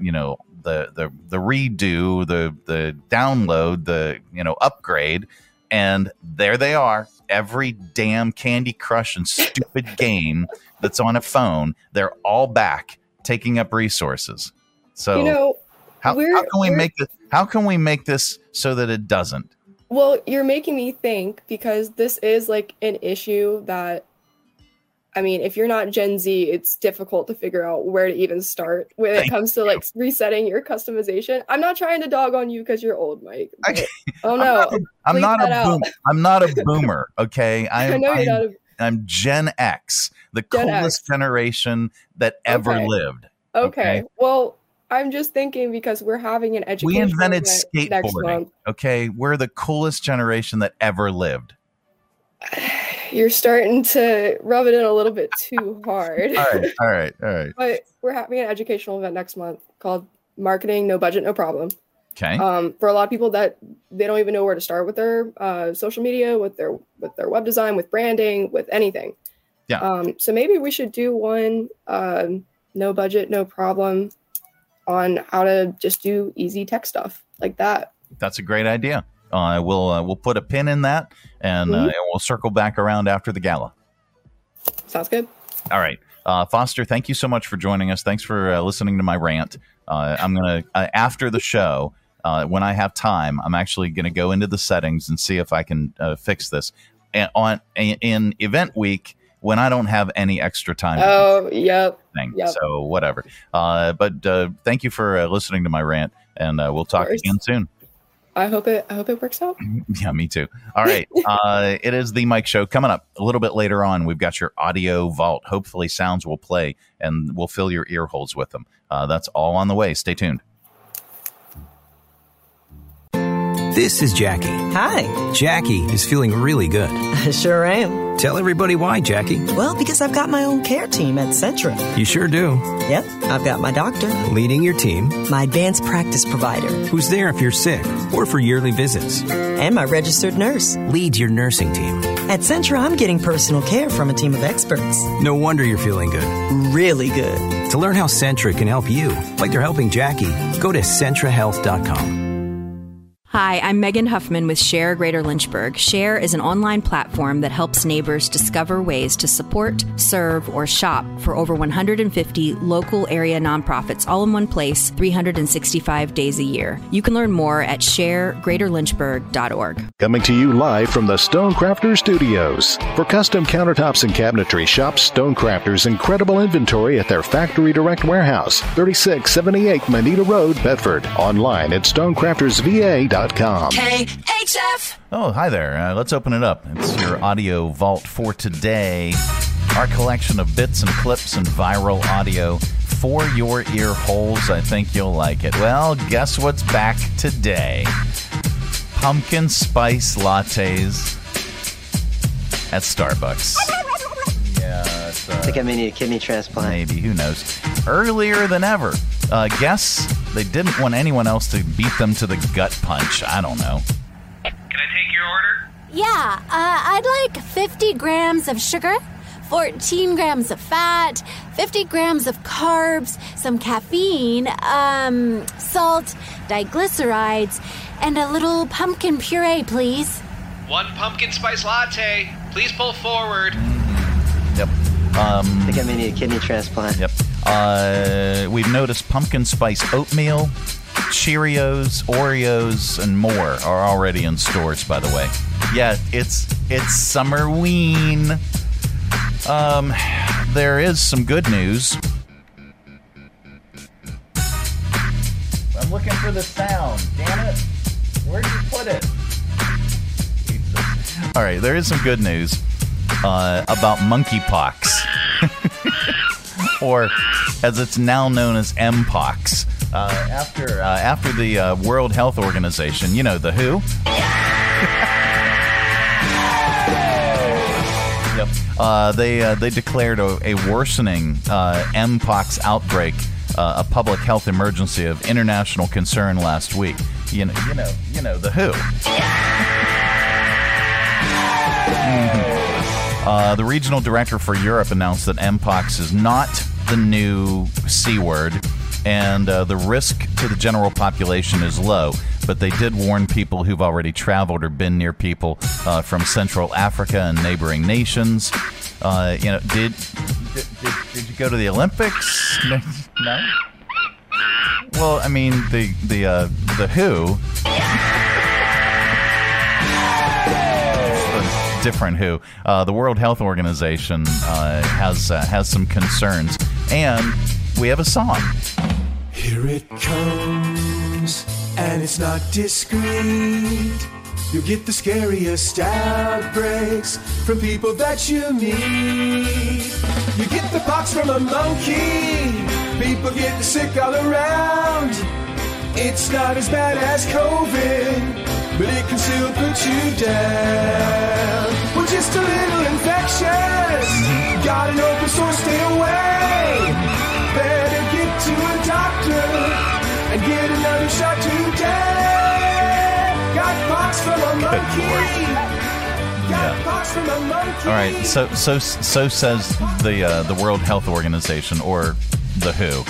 [SPEAKER 12] redo, the download, the, upgrade. And there they are. Every damn Candy Crush and stupid game that's on a phone, they're all back taking up resources. So how can we make this so that it doesn't?
[SPEAKER 7] Well, you're making me think, because this is an issue that, if you're not Gen Z, it's difficult to figure out where to even start when it comes to resetting your customization. I'm not trying to dog on you because you're old, Mike. Oh no,
[SPEAKER 12] I'm not a boomer. Okay, I'm Gen X, the coolest generation that ever lived.
[SPEAKER 7] Okay, well, I'm just thinking because we're having an education.
[SPEAKER 12] We invented skateboarding. Okay, we're the coolest generation that ever lived.
[SPEAKER 7] You're starting to rub it in a little bit too hard.
[SPEAKER 12] All right.
[SPEAKER 7] But we're having an educational event next month called Marketing No Budget, No Problem.
[SPEAKER 12] Okay.
[SPEAKER 7] For a lot of people that they don't even know where to start with their social media, with their web design, with branding, with anything.
[SPEAKER 12] Yeah.
[SPEAKER 7] So maybe we should do one no budget, no problem on how to just do easy tech stuff like that.
[SPEAKER 12] That's a great idea. We'll put a pin in that, and we'll circle back around after the gala.
[SPEAKER 7] Sounds good.
[SPEAKER 12] All right. Foster, thank you so much for joining us. Thanks for listening to my rant. I'm going to, after the show, when I have time, I'm actually going to go into the settings and see if I can fix this. In event week, when I don't have any extra time.
[SPEAKER 7] Yep.
[SPEAKER 12] So whatever. But thank you for listening to my rant, and we'll talk again soon.
[SPEAKER 7] I hope it works out.
[SPEAKER 12] Yeah, me too. All right. It is the Mike Show. Coming up a little bit later on, we've got your audio vault. Hopefully sounds will play, and we'll fill your ear holes with them. That's all on the way. Stay tuned.
[SPEAKER 13] This is Jackie.
[SPEAKER 1] Hi.
[SPEAKER 13] Jackie is feeling really good.
[SPEAKER 1] I sure am.
[SPEAKER 13] Tell everybody why, Jackie.
[SPEAKER 1] Well, because I've got my own care team at Centra.
[SPEAKER 13] You sure do.
[SPEAKER 1] Yep. I've got my doctor.
[SPEAKER 13] Leading your team.
[SPEAKER 1] My advanced practice provider.
[SPEAKER 13] Who's there if you're sick or for yearly visits.
[SPEAKER 1] And my registered nurse.
[SPEAKER 13] Leads your nursing team.
[SPEAKER 1] At Centra, I'm getting personal care from a team of experts.
[SPEAKER 13] No wonder you're feeling good.
[SPEAKER 1] Really good.
[SPEAKER 13] To learn how Centra can help you, like they're helping Jackie, go to CentraHealth.com.
[SPEAKER 2] Hi, I'm Megan Huffman with Share Greater Lynchburg. Share is an online platform that helps neighbors discover ways to support, serve, or shop for over 150 local area nonprofits all in one place, 365 days a year. You can learn more at sharegreaterlynchburg.org.
[SPEAKER 18] Coming to you live from the Stonecrafters Studios. For custom countertops and cabinetry, shop Stonecrafters' incredible inventory at their Factory Direct Warehouse, 3678 Manita Road, Bedford. Online at stonecraftersva.com.
[SPEAKER 14] KHF.
[SPEAKER 12] Oh, hi there. Let's open it up. It's your audio vault for today. Our collection of bits and clips and viral audio for your ear holes. I think you'll like it. Well, guess what's back today? Pumpkin spice lattes at Starbucks. Yeah,
[SPEAKER 8] I think I may need a kidney transplant.
[SPEAKER 12] Maybe, who knows? Earlier than ever. Guess they didn't want anyone else to beat them to the gut punch. I don't know.
[SPEAKER 10] Can I take your order?
[SPEAKER 11] Yeah, I'd like 50 grams of sugar, 14 grams of fat, 50 grams of carbs, some caffeine, salt, diglycerides, and a little pumpkin puree, please.
[SPEAKER 10] One pumpkin spice latte. Please pull forward.
[SPEAKER 12] Yep.
[SPEAKER 8] I think I may need a kidney transplant.
[SPEAKER 12] Yep. We've noticed pumpkin spice oatmeal, Cheerios, Oreos, and more are already in stores, by the way. Yeah, it's Summerween. There is some good news. I'm looking for the sound. Damn it. Where'd you put it? All right, there is some good news about monkeypox. Or, as it's now known as Mpox. After the World Health Organization, you know, the WHO. Yep. They declared a worsening Mpox outbreak, a public health emergency of international concern last week. You know, the WHO. The regional director for Europe announced that Mpox is not the new C word, and the risk to the general population is low. But they did warn people who've already traveled or been near people from Central Africa and neighboring nations. Did you go to the Olympics? No. Well, I mean the WHO. Different WHO. The World Health Organization has some concerns, and we have a song.
[SPEAKER 19] Here it comes, and it's not discreet. You'll get the scariest outbreaks from people that you meet. You get the pox from a monkey. People get sick all around. It's not as bad as COVID. but it can still put you down. We're just a little infectious. Got an open source, stay away. Better get to a doctor and get another shot today. Got pox from a monkey.
[SPEAKER 12] All right, so says the World Health Organization, or the WHO.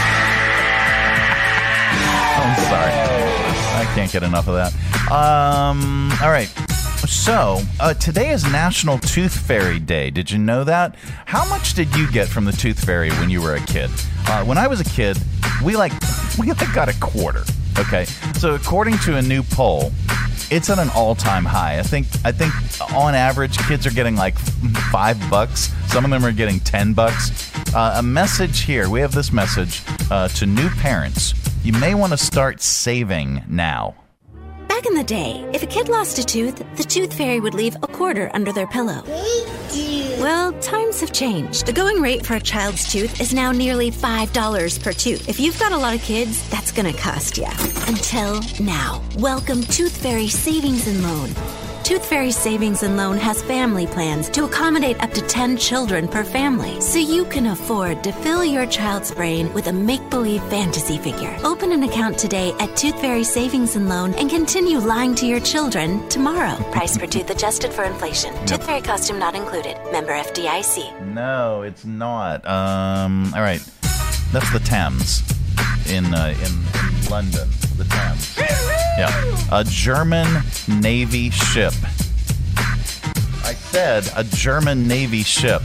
[SPEAKER 12] I'm sorry, I can't get enough of that. All right, so today is National Tooth Fairy Day. Did you know that? How much did you get from the Tooth Fairy when you were a kid? When I was a kid, we got a quarter. Okay, so according to a new poll, it's at an all-time high. I think on average, kids are getting like $5. Some of them are getting $10. A message here. We have this message to new parents. You may want to start saving now.
[SPEAKER 11] Back in the day, if a kid lost a tooth, the Tooth Fairy would leave a quarter under their pillow. Well, times have changed. The going rate for a child's tooth is now nearly $5 per tooth. If you've got a lot of kids, that's going to cost you. Until now. Welcome Tooth Fairy Savings and Loan. Tooth Fairy Savings and Loan has family plans to accommodate up to 10 children per family, so you can afford to fill your child's brain with a make-believe fantasy figure. Open an account today at Tooth Fairy Savings and Loan and continue lying to your children tomorrow. Price per tooth adjusted for inflation. Yep. Tooth Fairy costume not included. Member FDIC.
[SPEAKER 12] No, it's not. All right, that's the Thames in London. The Thames. Yeah, a German Navy ship. I said a German Navy ship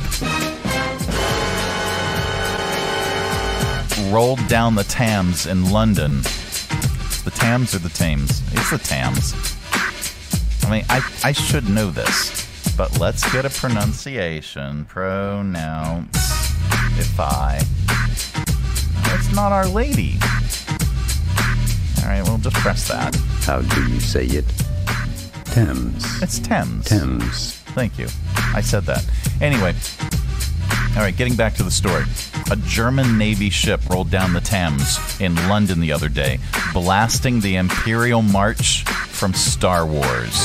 [SPEAKER 12] rolled down the Thames in London. The Thames or the Thames? It's the Thames. I mean, I should know this, but let's get a pronunciation. Pronounce-ify. It's not Our Lady. All right, we'll just press that.
[SPEAKER 3] How do you say it? Thames.
[SPEAKER 12] It's Thames.
[SPEAKER 3] Thames.
[SPEAKER 12] Thank you. I said that. Anyway. All right, getting back to the story. A German Navy ship rolled down the Thames in London the other day, blasting the Imperial March from Star Wars.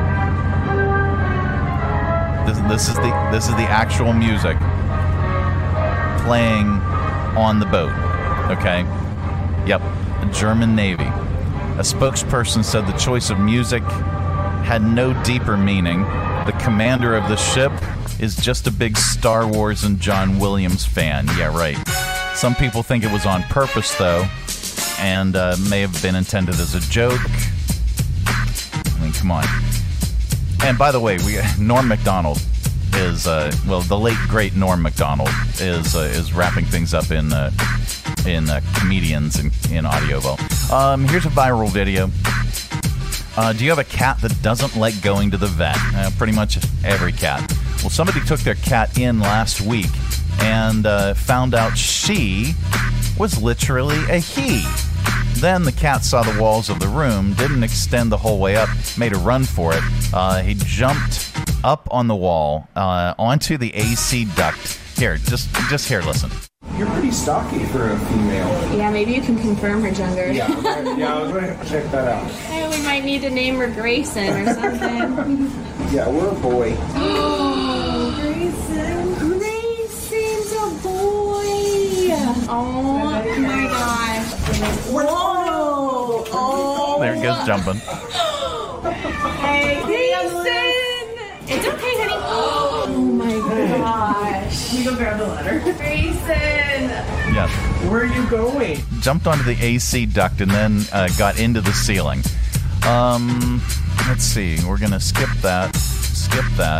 [SPEAKER 12] This is the actual music playing on the boat. Okay? Yep. German Navy. A spokesperson said the choice of music had no deeper meaning. The commander of the ship is just a big Star Wars and John Williams fan. Yeah, right. Some people think it was on purpose, though, and may have been intended as a joke. I mean, come on. And by the way, Norm Macdonald is, the late, great Norm Macdonald is wrapping things up in comedians in audio. Well, here's a viral video. Do you have a cat that doesn't like going to the vet? Pretty much every cat. Well, somebody took their cat in last week and found out she was literally a he. Then the cat saw the walls of the room, didn't extend the whole way up, made a run for it. He jumped up on the wall onto the AC duct. Here, just here, listen.
[SPEAKER 15] You're pretty stocky for a female.
[SPEAKER 20] Yeah, maybe you can confirm her gender.
[SPEAKER 15] Yeah, I was going to check that out.
[SPEAKER 20] Hey, we might need to name her Grayson or something.
[SPEAKER 15] Yeah, we're a boy.
[SPEAKER 20] Oh, Grayson. Grayson's a boy. Oh my gosh. Whoa. Oh.
[SPEAKER 12] There he goes jumping.
[SPEAKER 20] Hey, Grayson. It's okay, honey. Oh my gosh.
[SPEAKER 15] Can we go grab the ladder?
[SPEAKER 20] Grayson.
[SPEAKER 12] Yes.
[SPEAKER 15] Where are you going?
[SPEAKER 12] Jumped onto the AC duct and then got into the ceiling. Let's see. We're going to skip that. Skip that.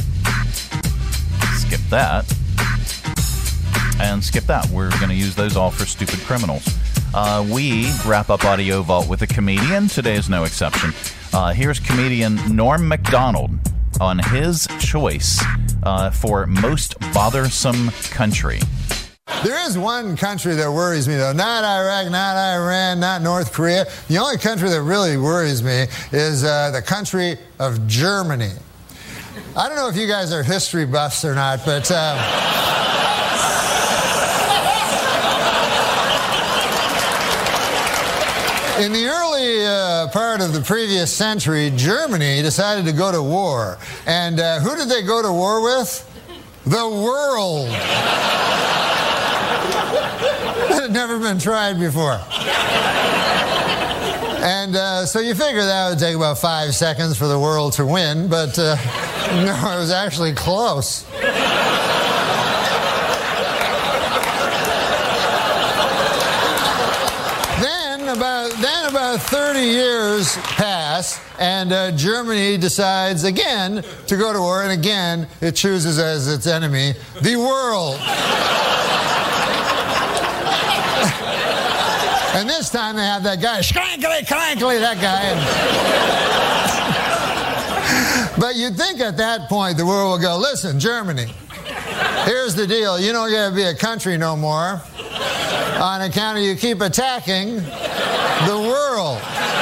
[SPEAKER 12] Skip that. And skip that. We're going to use those all for stupid criminals. We wrap up Audio Vault with a comedian. Today is no exception. Here's comedian Norm Macdonald on his choice for most bothersome country.
[SPEAKER 21] There is one country that worries me, though. Not Iraq, not Iran, not North Korea. The only country that really worries me is the country of Germany. I don't know if you guys are history buffs or not, but... in the early early part of the previous century, Germany decided to go to war. And who did they go to war with? The world. That had never been tried before. And so you figure that would take about 5 seconds for the world to win, but no, it was actually close. Then about 30 years pass, and Germany decides again to go to war, and again it chooses as its enemy the world. And this time they have that guy, Schrankly, that guy. But you'd think at that point the world will go, listen, Germany, here's the deal. You don't get to be a country no more on account of you keep attacking the world.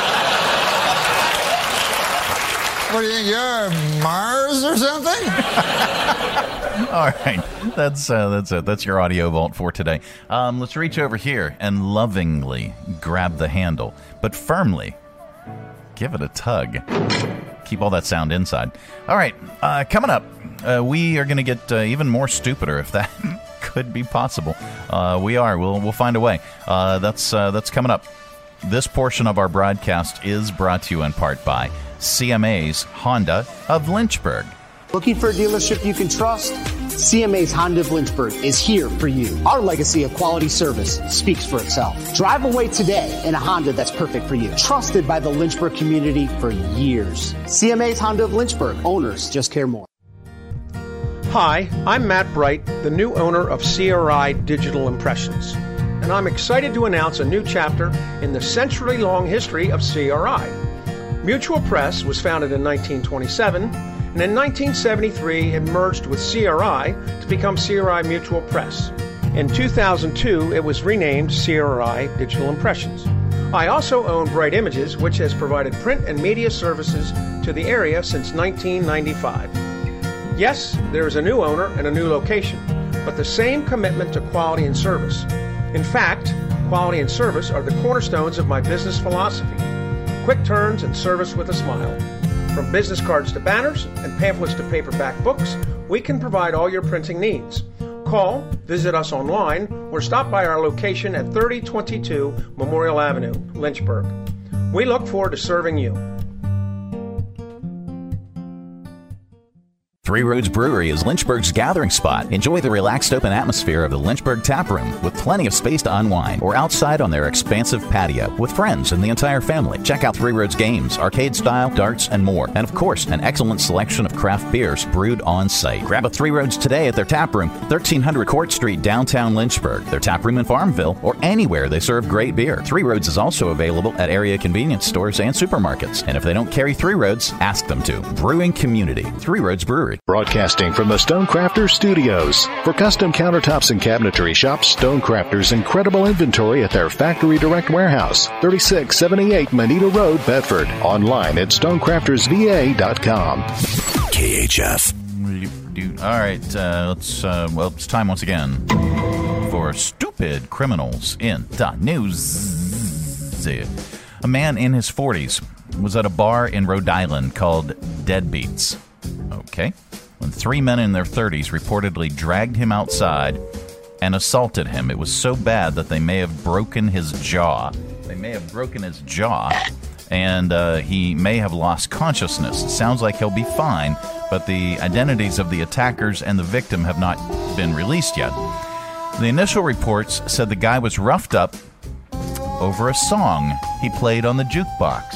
[SPEAKER 21] What do you think, you're Mars or something?
[SPEAKER 12] All right, that's it. That's your audio vault for today. Let's reach over here and lovingly grab the handle, but firmly give it a tug. Keep all that sound inside. All right, coming up, we are going to get even more stupider, if that could be possible. We are. We'll find a way. That's coming up. This portion of our broadcast is brought to you in part by CMA's Honda of Lynchburg.
[SPEAKER 9] Looking for a dealership you can trust? CMA's Honda of Lynchburg is here for you. Our legacy of quality service speaks for itself. Drive away today in a Honda that's perfect for you. Trusted by the Lynchburg community for years. CMA's Honda of Lynchburg. Owners just care more.
[SPEAKER 16] Hi, I'm Matt Bright, the new owner of CRI Digital Impressions. And I'm excited to announce a new chapter in the century-long history of CRI. Mutual Press was founded in 1927, and in 1973 it merged with CRI to become CRI Mutual Press. In 2002 it was renamed CRI Digital Impressions. I also own Bright Images, which has provided print and media services to the area since 1995. Yes, there is a new owner and a new location, but the same commitment to quality and service. In fact, quality and service are the cornerstones of my business philosophy. Quick turns and service with a smile. From business cards to banners and pamphlets to paperback books, we can provide all your printing needs. Call, visit us online, or stop by our location at 3022 Memorial Avenue, Lynchburg. We look forward to serving you.
[SPEAKER 17] Three Roads Brewery is Lynchburg's gathering spot. Enjoy the relaxed open atmosphere of the Lynchburg Tap Room with plenty of space to unwind, or outside on their expansive patio with friends and the entire family. Check out Three Roads games, arcade style, darts, and more. And of course, an excellent selection of craft beers brewed on site. Grab a Three Roads today at their tap room, 1300 Court Street, downtown Lynchburg. Their tap room in Farmville, or anywhere they serve great beer. Three Roads is also available at area convenience stores and supermarkets. And if they don't carry Three Roads, ask them to. Brewing community, Three Roads Brewery.
[SPEAKER 18] Broadcasting from the Stonecrafters Studios. For custom countertops and cabinetry, shop Stonecrafters' incredible inventory at their Factory Direct Warehouse, 3678 Manita Road, Bedford. Online at stonecraftersva.com.
[SPEAKER 23] KHF.
[SPEAKER 12] All right, it's time once again for Stupid Criminals in the News. A man in his 40s was at a bar in Rhode Island called Deadbeats. Okay. When three men in their 30s reportedly dragged him outside and assaulted him. It was so bad that they may have broken his jaw. And he may have lost consciousness. It sounds like he'll be fine, but the identities of the attackers and the victim have not been released yet. The initial reports said the guy was roughed up over a song he played on the jukebox.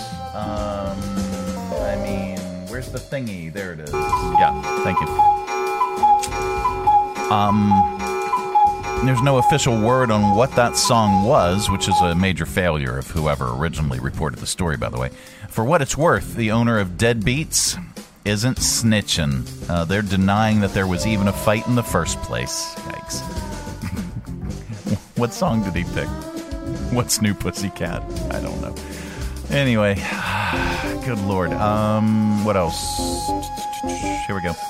[SPEAKER 12] Where's the thingy? There it is. Yeah, thank you. There's no official word on what that song was, which is a major failure of whoever originally reported the story, by the way. For what it's worth, the owner of Deadbeats isn't snitching. They're denying that there was even a fight in the first place. Yikes. What song did he pick? What's New Pussycat? I don't know. Anyway, good Lord. What else? Here we go.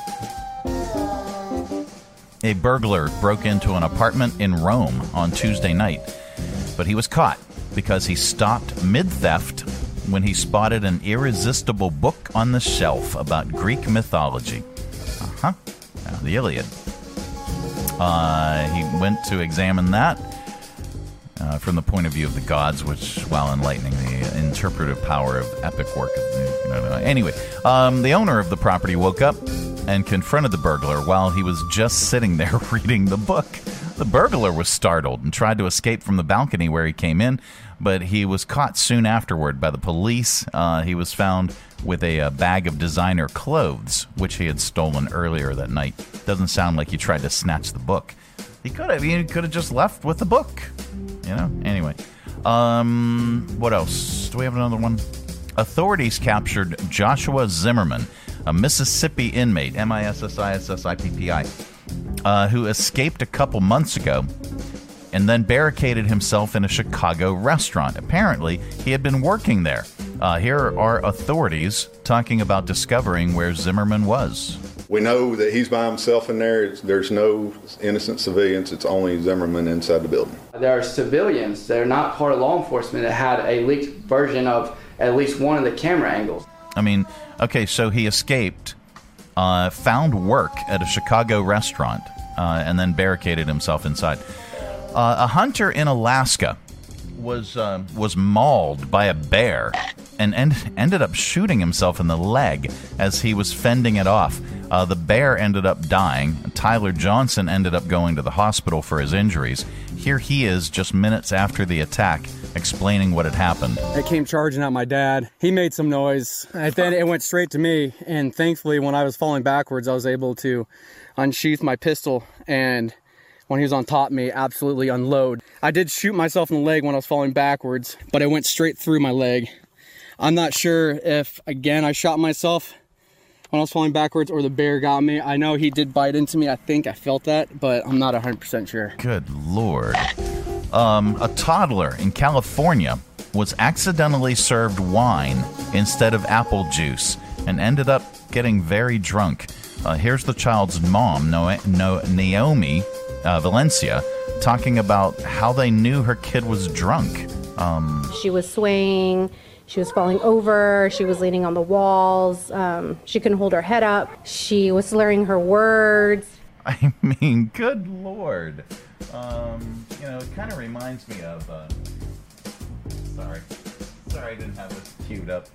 [SPEAKER 12] A burglar broke into an apartment in Rome on Tuesday night, but he was caught because he stopped mid-theft when he spotted an irresistible book on the shelf about Greek mythology. The Iliad. He went to examine that from the point of view of the gods, which, while enlightening the interpretive power of epic work. Anyway, the owner of the property woke up and confronted the burglar while he was just sitting there reading the book. The burglar was startled and tried to escape from the balcony where he came in, but he was caught soon afterward by the police. He was found with a bag of designer clothes, which he had stolen earlier that night. Doesn't sound like he tried to snatch the book. He could have. He could have just left with the book. Anyway. What else? Do we have another one? Authorities captured Joshua Zimmerman, a Mississippi inmate, Mississippi, who escaped a couple months ago and then barricaded himself in a Chicago restaurant. Apparently, he had been working there. Here are authorities talking about discovering where Zimmerman was.
[SPEAKER 4] We know that he's by himself in there. There's no innocent civilians. It's only Zimmerman inside the building.
[SPEAKER 5] There are civilians that are not part of law enforcement that had a leaked version of at least one of the camera angles.
[SPEAKER 12] Okay, so he escaped, found work at a Chicago restaurant, and then barricaded himself inside. A hunter in Alaska was mauled by a bear and ended up shooting himself in the leg as he was fending it off. The bear ended up dying. Tyler Johnson ended up going to the hospital for his injuries. Here he is just minutes after the attack, explaining what had happened.
[SPEAKER 22] It came charging at my dad. He made some noise, and then it went straight to me. And thankfully, when I was falling backwards, I was able to unsheath my pistol, and when he was on top of me, absolutely unload. I did shoot myself in the leg when I was falling backwards, but it went straight through my leg. I'm not sure if, again, I shot myself when I was falling backwards or the bear got me. I know he did bite into me. I think I felt that, but I'm not 100% sure.
[SPEAKER 12] Good Lord. A toddler in California was accidentally served wine instead of apple juice and ended up getting very drunk. Here's the child's mom, Naomi Valencia, talking about how they knew her kid was drunk.
[SPEAKER 24] She was swaying. She was falling over. She was leaning on the walls. She couldn't hold her head up. She was slurring her words.
[SPEAKER 12] I mean, good Lord. It kind of reminds me of... Sorry, I didn't have this queued up.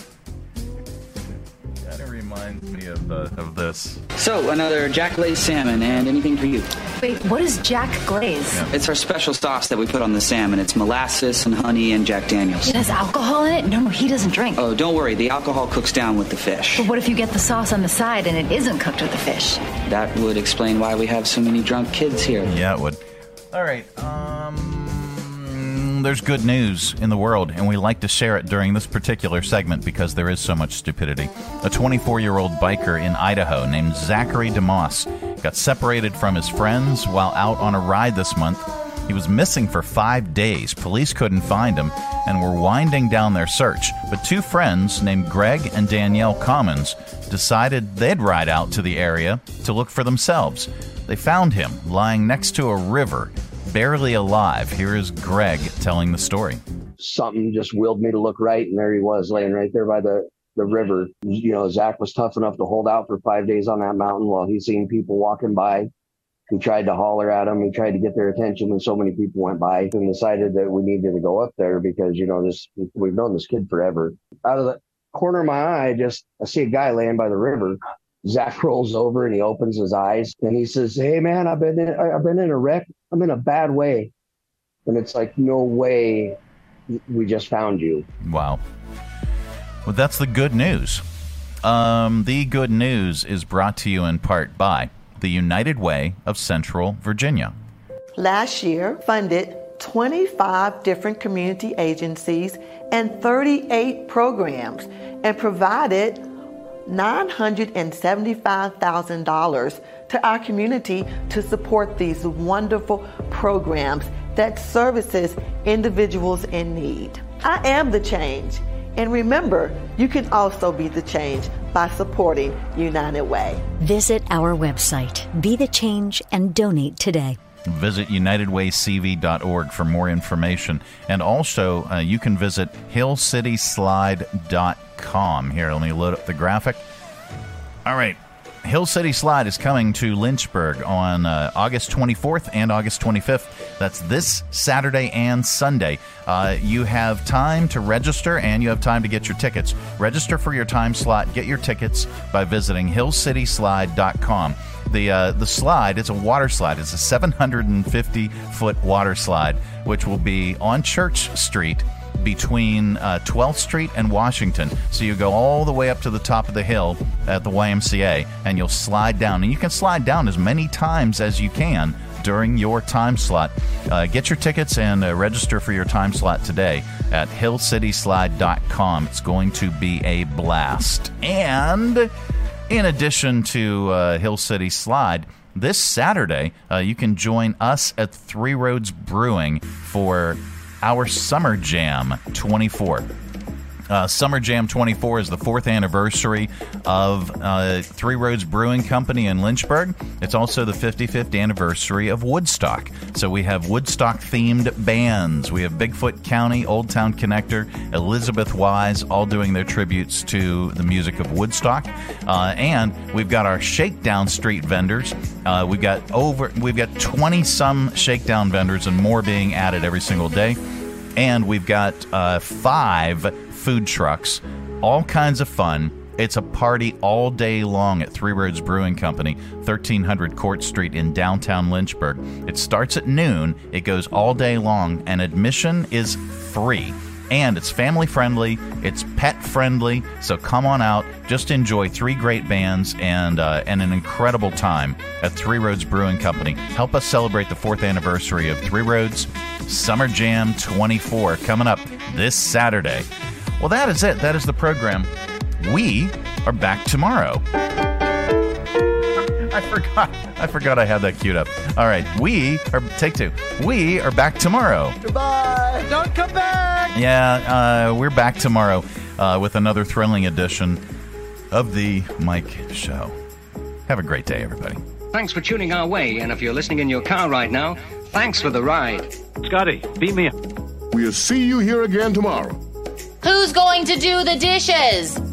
[SPEAKER 12] Kind of reminds me of this.
[SPEAKER 25] So, another Jack Glazed salmon, and anything for you.
[SPEAKER 26] Wait, what is Jack Glaze?
[SPEAKER 12] Yeah.
[SPEAKER 25] It's our special sauce that we put on the salmon. It's molasses and honey and Jack Daniels.
[SPEAKER 26] It has alcohol in it? No, he doesn't drink.
[SPEAKER 25] Oh, don't worry. The alcohol cooks down with the fish.
[SPEAKER 26] But what if you get the sauce on the side and it isn't cooked with the fish?
[SPEAKER 25] That would explain why we have so many drunk kids here.
[SPEAKER 12] Yeah, it would. All right, there's good news in the world, and we like to share it during this particular segment because there is so much stupidity. A 24-year-old biker in Idaho named Zachary DeMoss got separated from his friends while out on a ride this month. He was missing for 5 days. Police couldn't find him and were winding down their search. But two friends named Greg and Danielle Commons decided they'd ride out to the area to look for themselves. They found him lying next to a river, barely alive. Here is Greg telling the story.
[SPEAKER 27] Something just willed me to look right, and there he was laying right there by the river. Zach was tough enough to hold out for 5 days on that mountain while he's seen people walking by. He tried to holler at them. He tried to get their attention, and so many people went by and decided that we needed to go up there because, we've known this kid forever. Out of the corner of my eye, I see a guy laying by the river. Zach rolls over and he opens his eyes and he says, "Hey man, I've been in a wreck. I'm in a bad way." And it's like, no way, we just found you.
[SPEAKER 12] Wow. Well, that's the good news. The good news is brought to you in part by the United Way of Central Virginia.
[SPEAKER 28] Last year, funded 25 different community agencies and 38 programs and provided $975,000 to our community to support these wonderful programs that services individuals in need. I am the change. And remember, you can also be the change by supporting United Way.
[SPEAKER 29] Visit our website, Be the Change, and donate today.
[SPEAKER 12] Visit UnitedWayCV.org for more information. And also, you can visit HillCitySlide.com. Here, let me load up the graphic. All right. Hill City Slide is coming to Lynchburg on August 24th and August 25th. That's this Saturday and Sunday. You have time to register and you have time to get your tickets. Register for your time slot. Get your tickets by visiting HillCitySlide.com. The slide, it's a water slide. It's a 750-foot water slide, which will be on Church Street between 12th Street and Washington. So you go all the way up to the top of the hill at the YMCA, and you'll slide down. And you can slide down as many times as you can during your time slot. Get your tickets and register for your time slot today at hillcityslide.com. It's going to be a blast. And in addition to Hill City Slide, this Saturday, you can join us at Three Roads Brewing for our Summer Jam 24. Summer Jam 24 is the 4th anniversary of Three Roads Brewing Company in Lynchburg. It's also the 55th anniversary of Woodstock. So we have Woodstock-themed bands. We have Bigfoot County, Old Town Connector, Elizabeth Wise, all doing their tributes to the music of Woodstock. And we've got our Shakedown Street vendors. We've got 20-some Shakedown vendors and more being added every single day. And we've got 5 food trucks, all kinds of fun. It's a party all day long at Three Roads Brewing Company, 1300 Court Street in downtown Lynchburg. It starts at noon, it goes all day long, and admission is free. And it's family-friendly, it's pet-friendly, so come on out, just enjoy 3 great bands and an incredible time at Three Roads Brewing Company. Help us celebrate the 4th anniversary of Three Roads Summer Jam 24 coming up this Saturday. Well, that is it. That is the program. We are back tomorrow. I forgot I had that queued up. All right. Take 2. We are back tomorrow.
[SPEAKER 21] Goodbye.
[SPEAKER 15] Don't come back.
[SPEAKER 12] Yeah, we're back tomorrow with another thrilling edition of the Mike Show. Have a great day, everybody.
[SPEAKER 1] Thanks for tuning our way, and if you're listening in your car right now, thanks for the ride.
[SPEAKER 2] Scotty, beat me up.
[SPEAKER 6] We'll see you here again tomorrow.
[SPEAKER 7] Who's going to do the dishes?